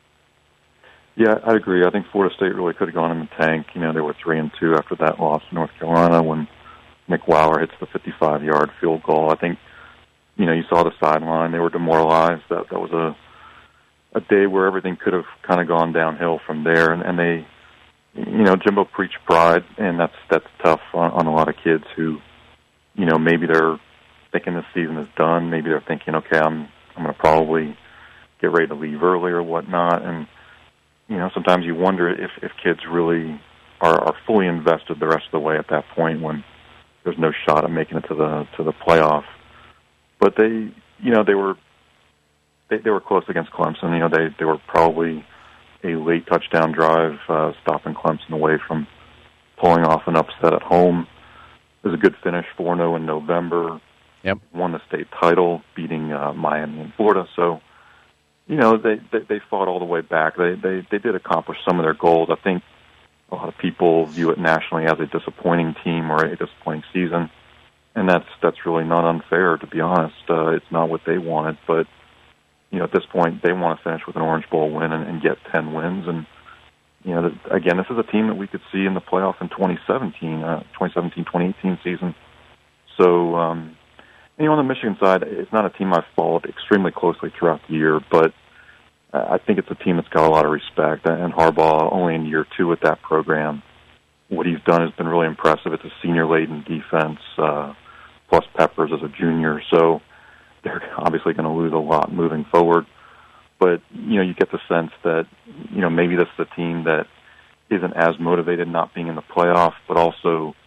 Yeah, I agree. I think Florida State really could have gone in the tank. You know, they were three and two after that loss to North Carolina when Nick Weiler hits the fifty-five-yard field goal. I think, you know, you saw the sideline. They were demoralized. That, that was a a day where everything could have kind of gone downhill from there. And, and they, you know, Jimbo preached pride, and that's that's tough on, on a lot of kids who, you know, maybe they're thinking this season is done. Maybe they're thinking, okay, I'm I'm going to probably get ready to leave early or whatnot. And, you know, sometimes you wonder if, if kids really are, are fully invested the rest of the way at that point when there's no shot at making it to the to the playoff. But they, you know, they were They, they were close against Clemson. You know, they, they were probably a late touchdown drive, uh, stopping Clemson away from pulling off an upset at home. It was a good finish, four and oh in November.
Yep.
Won the state title, beating uh, Miami and Florida. So, you know, they, they, they fought all the way back. They, they, they did accomplish some of their goals. I think a lot of people view it nationally as a disappointing team or a disappointing season. And that's, that's really not unfair, to be honest. Uh, it's not what they wanted, but you know, at this point, they want to finish with an Orange Bowl win and, and get ten wins. And, you know, the, again, this is a team that we could see in the playoff in twenty seventeen, uh, twenty seventeen twenty eighteen season. So, um, you know, on the Michigan side, it's not a team I've followed extremely closely throughout the year, but I think it's a team that's got a lot of respect. And Harbaugh, only in year two with that program, what he's done has been really impressive. It's a senior-laden defense, uh, plus Peppers as a junior. So, they're obviously going to lose a lot moving forward. But, you know, you get the sense that, you know, maybe this is a team that isn't as motivated not being in the playoff, but also,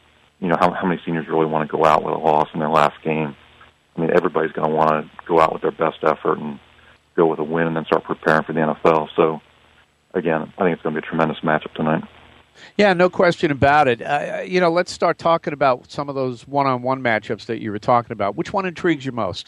you know, how, how many seniors really want to go out with a loss in their last game? I mean, everybody's going to want to go out with their best effort and go with a win and then start preparing for the N F L. So, again, I think it's going to be a tremendous matchup tonight.
Yeah, no question about it. Uh, you know, let's start talking about some of those one-on-one matchups that you were talking about. Which one intrigues you most?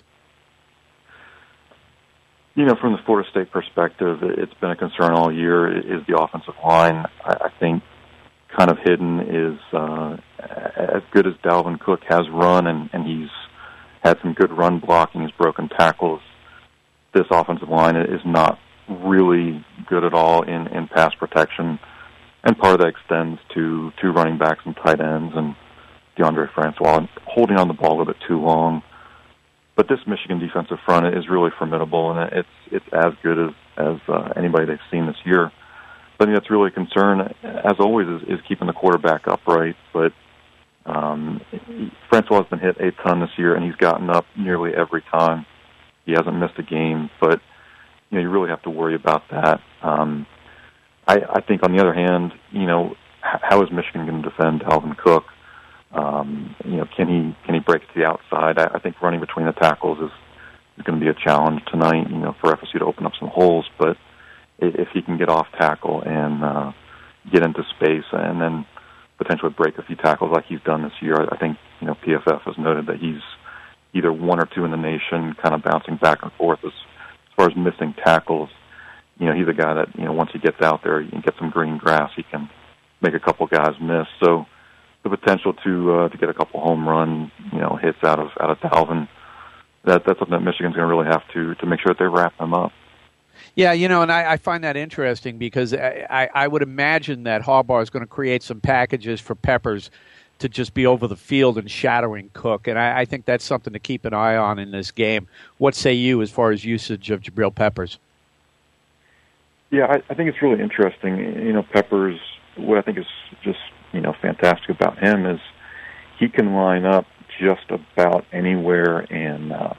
You know, from the Florida State perspective, it's been a concern all year is the offensive line. I think kind of hidden is uh, as good as Dalvin Cook has run, and, and he's had some good run blocking, he's broken tackles. This offensive line is not really good at all in, in pass protection, and part of that extends to two running backs and tight ends and DeAndre Francois holding on the ball a little bit too long. But this Michigan defensive front is really formidable, and it's it's as good as as uh, anybody they've seen this year. So I think that's really a concern, as always, is, is keeping the quarterback upright. But um, Francois has been hit a ton this year, and he's gotten up nearly every time. He hasn't missed a game, but you know you really have to worry about that. Um, I, I think, on the other hand, you know, how is Michigan going to defend Dalvin Cook? Um, you know, can he can he break to the outside? I, I think running between the tackles is, is going to be a challenge tonight. You know, for F S U to open up some holes, but if he can get off tackle and uh, get into space and then potentially break a few tackles like he's done this year, I think you know P F F has noted that he's either one or two in the nation, kind of bouncing back and forth as, as far as missing tackles. You know, he's a guy that you know once he gets out there, he can get some green grass. He can make a couple guys miss. So the potential to uh, to get a couple home run, you know, hits out of out of Dalvin, that that's something that Michigan's going to really have to to make sure that they wrap them up.
Yeah, you know, and I, I find that interesting because I, I, I would imagine that Harbaugh is going to create some packages for Peppers to just be over the field and shadowing Cook, and I, I think that's something to keep an eye on in this game. What say you as far as usage of Jabril Peppers?
Yeah, I, I think it's really interesting. You know, Peppers, what I think is just you know, fantastic about him is he can line up just about anywhere, and uh,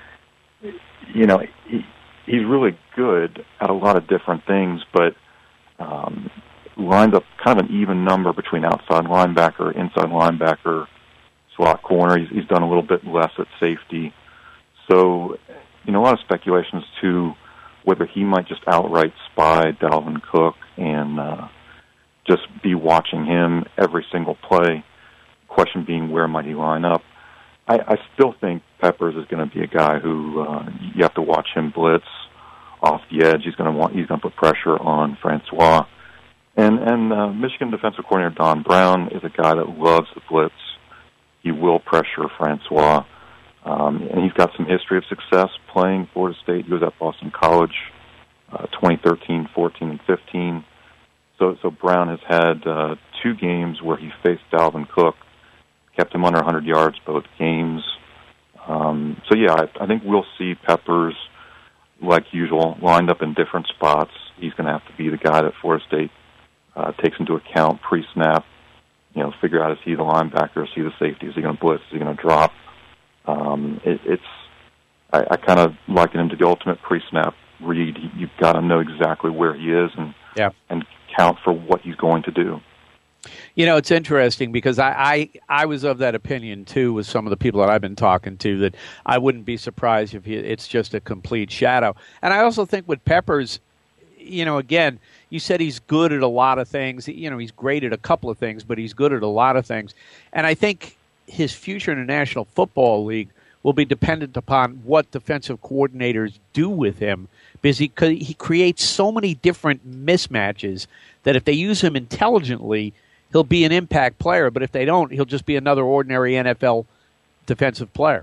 you know, he, he's really good at a lot of different things, but um, lines up kind of an even number between outside linebacker, inside linebacker, slot corner. He's, he's done a little bit less at safety, so you know, a lot of speculations to whether he might just outright spy Dalvin Cook and uh, just be watching him every single play. Question being, where might he line up? I, I still think Peppers is going to be a guy who uh, you have to watch him blitz off the edge. He's going to want. He's going to put pressure on Francois, and and uh, Michigan defensive coordinator Don Brown is a guy that loves the blitz. He will pressure Francois, um, and he's got some history of success playing Florida State. He was at Boston College, uh, twenty thirteen, fourteen, and fifteen. So, so Brown has had uh, two games where he faced Dalvin Cook, kept him under one hundred yards both games. Um, so, yeah, I, I think we'll see Peppers, like usual, lined up in different spots. He's going to have to be the guy that Florida State uh, takes into account pre-snap, you know, figure out is he the linebacker, is he the safety, is he going to blitz, is he going to drop. Um, it, it's I, I kind of liken him to the ultimate pre-snap read. You've got to know exactly where he is and
yeah.
and count for what he's going to do.
You know, it's interesting because I, I, I was of that opinion, too, with some of the people that I've been talking to, that I wouldn't be surprised if he, it's just a complete shadow. And I also think with Peppers, you know, again, you said he's good at a lot of things. You know, he's great at a couple of things, but he's good at a lot of things. And I think his future in the National Football League will be dependent upon what defensive coordinators do with him, because he, he creates so many different mismatches that if they use him intelligently, he'll be an impact player. But if they don't, he'll just be another ordinary N F L defensive player.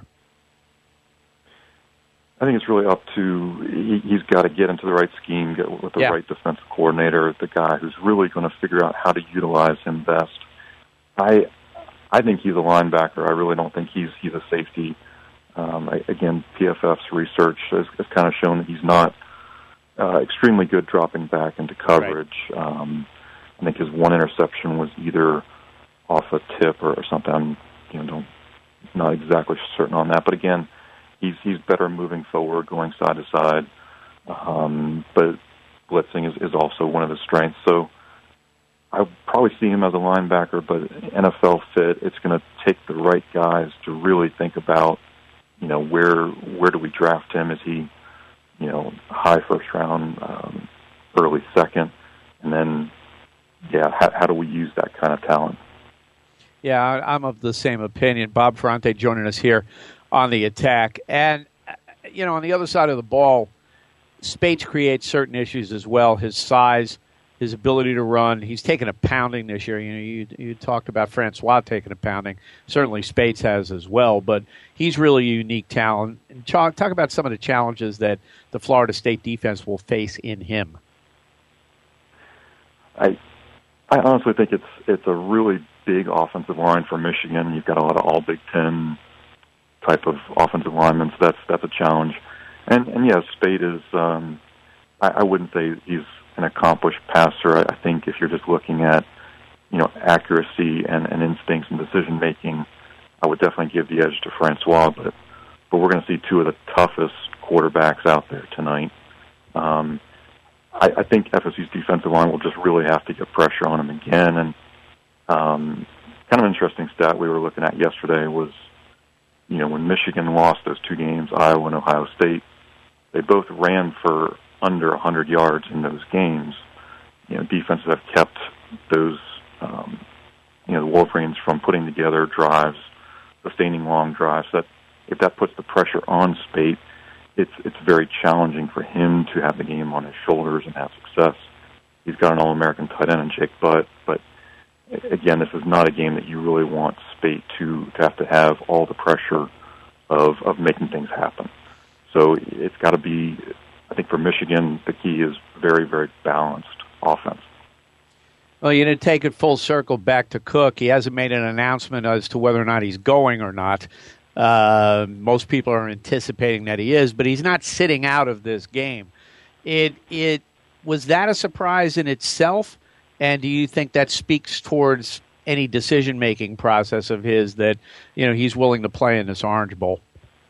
I think it's really up to, he, he's got to get into the right scheme, get with the
yeah.
right defensive coordinator, the guy who's really going to figure out how to utilize him best. I I think he's a linebacker. I really don't think he's he's a safety. Um, I, again, P F F's research has, has kind of shown that he's not uh, extremely good dropping back into coverage. Right. Um, I think his one interception was either off a tip or, or something. I'm you know, don't, not exactly certain on that. But again, he's he's better moving forward, going side to side. Um, but blitzing is, is also one of his strengths. So I probably see him as a linebacker, but N F L fit. It's going to take the right guys to really think about, you know, where where do we draft him? Is he, you know, high first round, um, early second, and then, yeah, how, how do we use that kind of talent?
Yeah, I'm of the same opinion. Bob Ferrante joining us here on the attack, and you know, on the other side of the ball, Spates creates certain issues as well. His size, his ability to run. He's taken a pounding this year. You know, you, you talked about Francois taking a pounding. Certainly Spates has as well, but he's really a unique talent. And talk, talk about some of the challenges that the Florida State defense will face in him.
I I honestly think it's it's a really big offensive line for Michigan. You've got a lot of all Big Ten type of offensive linemen, so that's that's a challenge. And and yes, Spate is. Um, I, I wouldn't say he's an accomplished passer. I, I think if you're just looking at, you know, accuracy and, and instincts and decision making, I would definitely give the edge to Francois. But but we're going to see two of the toughest quarterbacks out there tonight. Um, I, I think F S U's defensive line will just really have to get pressure on him again. And um, kind of an interesting stat we were looking at yesterday was, you know, when Michigan lost those two games, Iowa and Ohio State, they both ran for under one hundred yards in those games. You know, defenses have kept those, um, you know, the Wolverines from putting together drives, sustaining long drives. That if that puts the pressure on Spate, it's it's very challenging for him to have the game on his shoulders and have success. He's got an All-American tight end in Jake Butt, but again, this is not a game that you really want Spate to, to have to have all the pressure of of making things happen. So it's got to be, I think for Michigan, the key is very, very balanced offense.
Well, you didn't take it full circle back to Cook. He hasn't made an announcement as to whether or not he's going or not. Uh, most people are anticipating that he is, but he's not sitting out of this game. It it was that a surprise in itself? And do you think that speaks towards any decision-making process of his that, you know, he's willing to play in this Orange Bowl?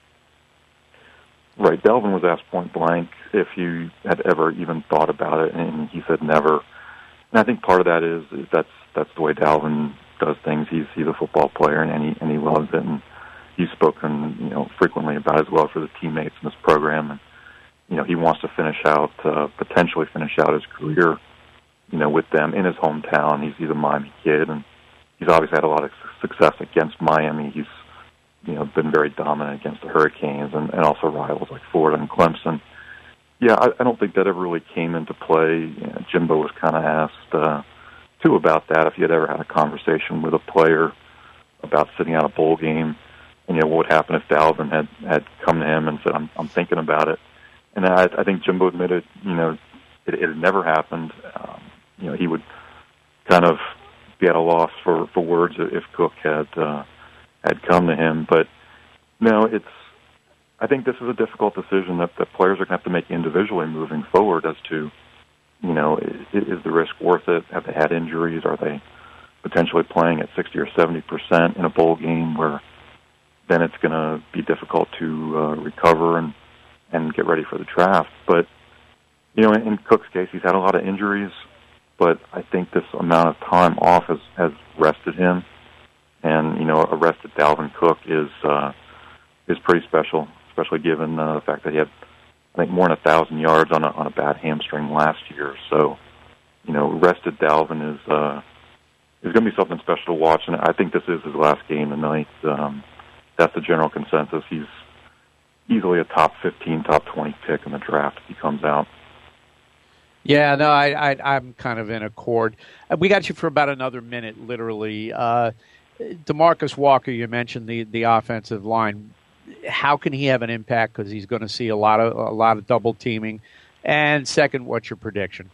Right. Dalvin was asked point blank if he had ever even thought about it, and he said never. And I think part of that is, is that's that's the way Dalvin does things. He's he's a football player, and he and he loves it. And he's spoken, you know, frequently about his love for the teammates in this program, and you know, he wants to finish out, uh, potentially finish out his career, you know, with them in his hometown. He's he's a Miami kid, and he's obviously had a lot of success against Miami. He's, you know, been very dominant against the Hurricanes and, and also rivals like Florida and Clemson. Yeah, I, I don't think that ever really came into play. You know, Jimbo was kind of asked, uh, too, about that, if he had ever had a conversation with a player about sitting out a bowl game, and, you know, what would happen if Dalvin had, had come to him and said, I'm, I'm thinking about it. And I, I think Jimbo admitted, you know, it, it had never happened. Um, you know, he would kind of be at a loss for, for words if Cook had uh, had come to him. But no, it's. I think this is a difficult decision that the players are going to have to make individually moving forward as to, you know, is, is the risk worth it? Have they had injuries? Are they potentially playing at sixty or seventy percent in a bowl game where then it's going to be difficult to uh, recover and and get ready for the draft? But you know, in, in Cook's case, he's had a lot of injuries. But I think this amount of time off has, has rested him. And, you know, a rested Dalvin Cook is uh, is pretty special, especially given uh, the fact that he had, I think, more than a thousand yards on a, on a bad hamstring last year. So, you know, rested Dalvin is uh, is going to be something special to watch. And I think this is his last game tonight. Um, that's the general consensus. He's easily a top fifteen, top twenty pick in the draft if he comes out.
Yeah, no, I, I, I'm kind of in accord. We got you for about another minute, literally. Uh, DeMarcus Walker, you mentioned the, the offensive line. How can he have an impact? Because he's going to see a lot of a lot of double teaming. And second, what's your prediction?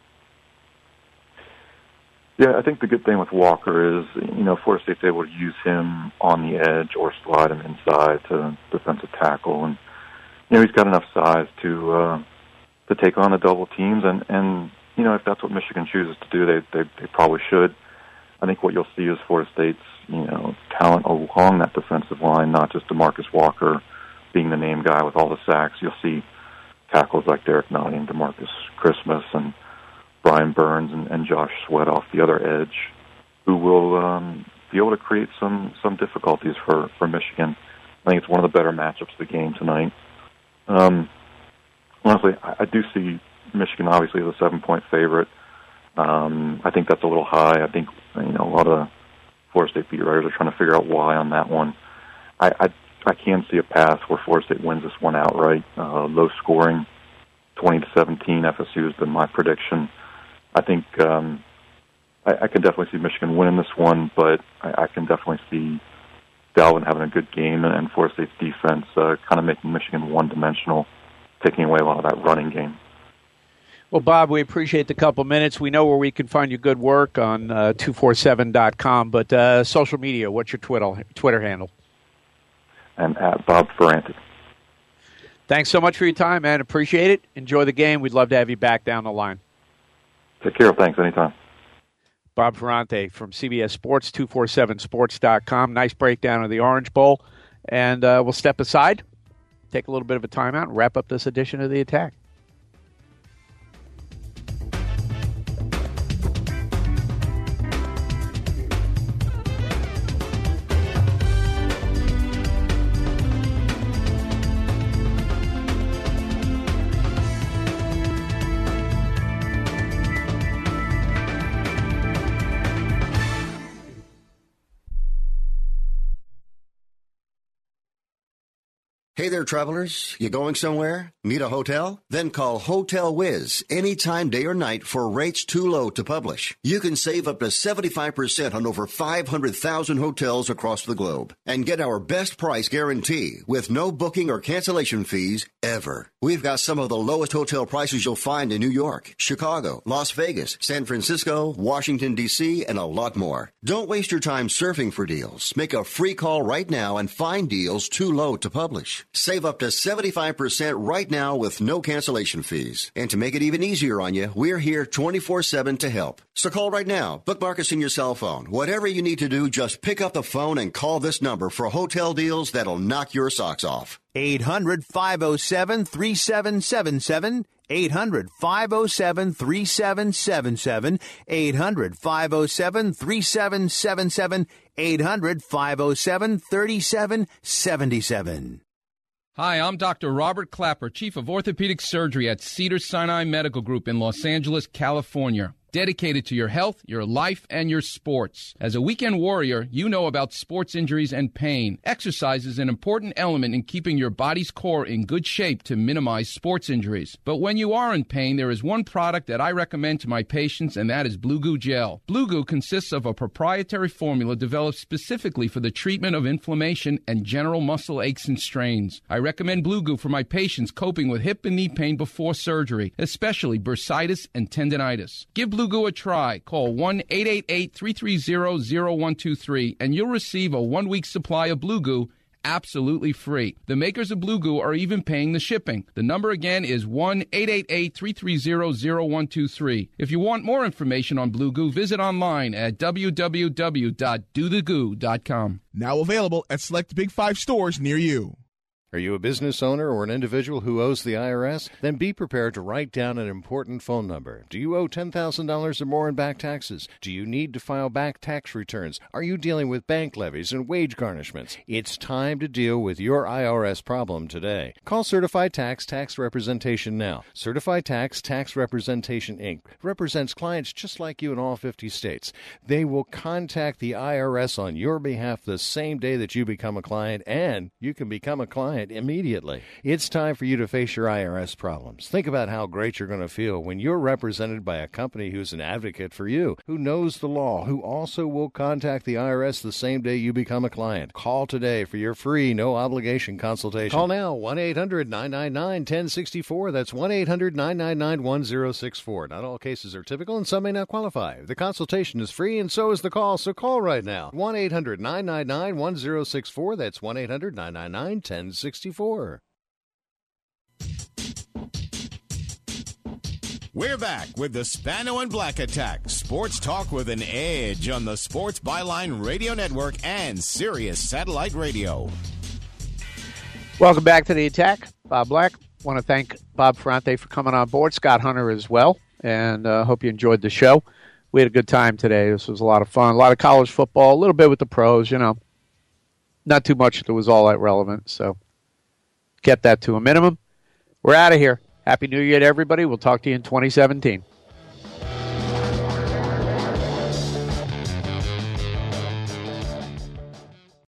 Yeah, I think the good thing with Walker is, you know, Florida State's able to use him on the edge or slide him inside to defensive tackle, and you know he's got enough size to. Uh, to take on the double teams, and, and you know, if that's what Michigan chooses to do, they, they they probably should. I think what you'll see is Florida State's, you know, talent along that defensive line, not just DeMarcus Walker being the name guy with all the sacks. You'll see tackles like Derek Notting, DeMarcus Christmas, and Brian Burns and, and Josh Sweat off the other edge, who will um, be able to create some some difficulties for, for Michigan. I think it's one of the better matchups of the game tonight. Um, honestly, I, I do see Michigan obviously as a seven-point favorite. Um, I think that's a little high. I think you know a lot of the Florida State beat writers are trying to figure out why on that one. I, I, I can see a path where Florida State wins this one outright. Uh, low scoring, twenty to seventeen. F S U has been my prediction. I think um, I, I can definitely see Michigan winning this one, but I, I can definitely see Dalvin having a good game and, and Florida State's defense uh, kind of making Michigan one-dimensional, taking away a lot of that running game.
Well, Bob, we appreciate the couple minutes. We know where we can find your good work on uh, two forty-seven dot com, but uh, social media, what's your Twitter, Twitter handle?
And at Bob Ferranti.
Thanks so much for your time, man. Appreciate it. Enjoy the game. We'd love to have you back down the line.
Take care. Thanks. Anytime.
Bob Ferranti from C B S Sports, two forty-seven sports dot com. Nice breakdown of the Orange Bowl. And uh, we'll step aside, take a little bit of a timeout, and wrap up this edition of The Attack.
Hey there, travelers. You going somewhere? Need a hotel? Then call Hotel Wiz anytime, day or night, for rates too low to publish. You can save up to seventy-five percent on over five hundred thousand hotels across the globe. And get our best price guarantee with no booking or cancellation fees ever. We've got some of the lowest hotel prices you'll find in New York, Chicago, Las Vegas, San Francisco, Washington, D C, and a lot more. Don't waste your time surfing for deals. Make a free call right now and find deals too low to publish. Save up to seventy-five percent right now with no cancellation fees. And to make it even easier on you, we're here twenty-four seven to help. So call right now. Bookmark us in your cell phone. Whatever you need to do, just pick up the phone and call this number for hotel deals that'll knock your socks off.
eight hundred, five oh seven, three seven seven seven. eight hundred, five oh seven, three seven seven seven. eight hundred, five oh seven, three seven seven seven. eight hundred, five oh seven, three seven seven seven.
Hi, I'm Doctor Robert Clapper, Chief of Orthopedic Surgery at Cedars-Sinai Medical Group in Los Angeles, California. Dedicated to your health, your life, and your sports. As a weekend warrior, you know about sports injuries and pain. Exercise is an important element in keeping your body's core in good shape to minimize sports injuries. But when you are in pain, there is one product that I recommend to my patients, and that is Blue Goo Gel. Blue Goo consists of a proprietary formula developed specifically for the treatment of inflammation and general muscle aches and strains. I recommend Blue Goo for my patients coping with hip and knee pain before surgery, especially bursitis and tendinitis. Give Blue Blue Goo a try. Call one eight eight eight, three three zero, zero one two three and you'll receive a one-week supply of Blue Goo absolutely free. The makers of Blue Goo are even paying the shipping. The number again is one eight eight eight, three three zero, zero one two three. If you want more information on Blue Goo, visit online at w w w dot do the goo dot com.
Now available at select Big Five stores near you.
Are you a business owner or an individual who owes the I R S? Then be prepared to write down an important phone number. Do you owe ten thousand dollars or more in back taxes? Do you need to file back tax returns? Are you dealing with bank levies and wage garnishments? It's time to deal with your I R S problem today. Call Certified Tax Tax Representation now. Certified Tax Tax Representation, Incorporated represents clients just like you in all fifty states. They will contact the I R S on your behalf the same day that you become a client, and you can become a client immediately. It's time for you to face your I R S problems. Think about how great you're going to feel when you're represented by a company who's an advocate for you, who knows the law, who also will contact the I R S the same day you become a client. Call today for your free, no-obligation consultation. Call now, one eight hundred, nine nine nine, one zero six four. That's one eight hundred, nine nine nine, one zero six four. Not all cases are typical, and some may not qualify. The consultation is free, and so is the call, so call right now. one eight hundred, nine nine nine, one zero six four. That's one eight hundred, nine nine nine, one zero six four.
We're back with the Spano and Black Attack, sports talk with an edge on the Sports Byline Radio Network and Sirius Satellite Radio.
Welcome back to The Attack. Bob Black. Want to thank Bob Ferranti for coming on board, Scott Hunter as well. and uh, hope you enjoyed the show. We had a good time today. This was a lot of fun. A lot of college football, a little bit with the pros, you know. Not too much that was all that relevant, so kept that to a minimum. We're out of here. Happy New Year to everybody. We'll talk to you in twenty seventeen.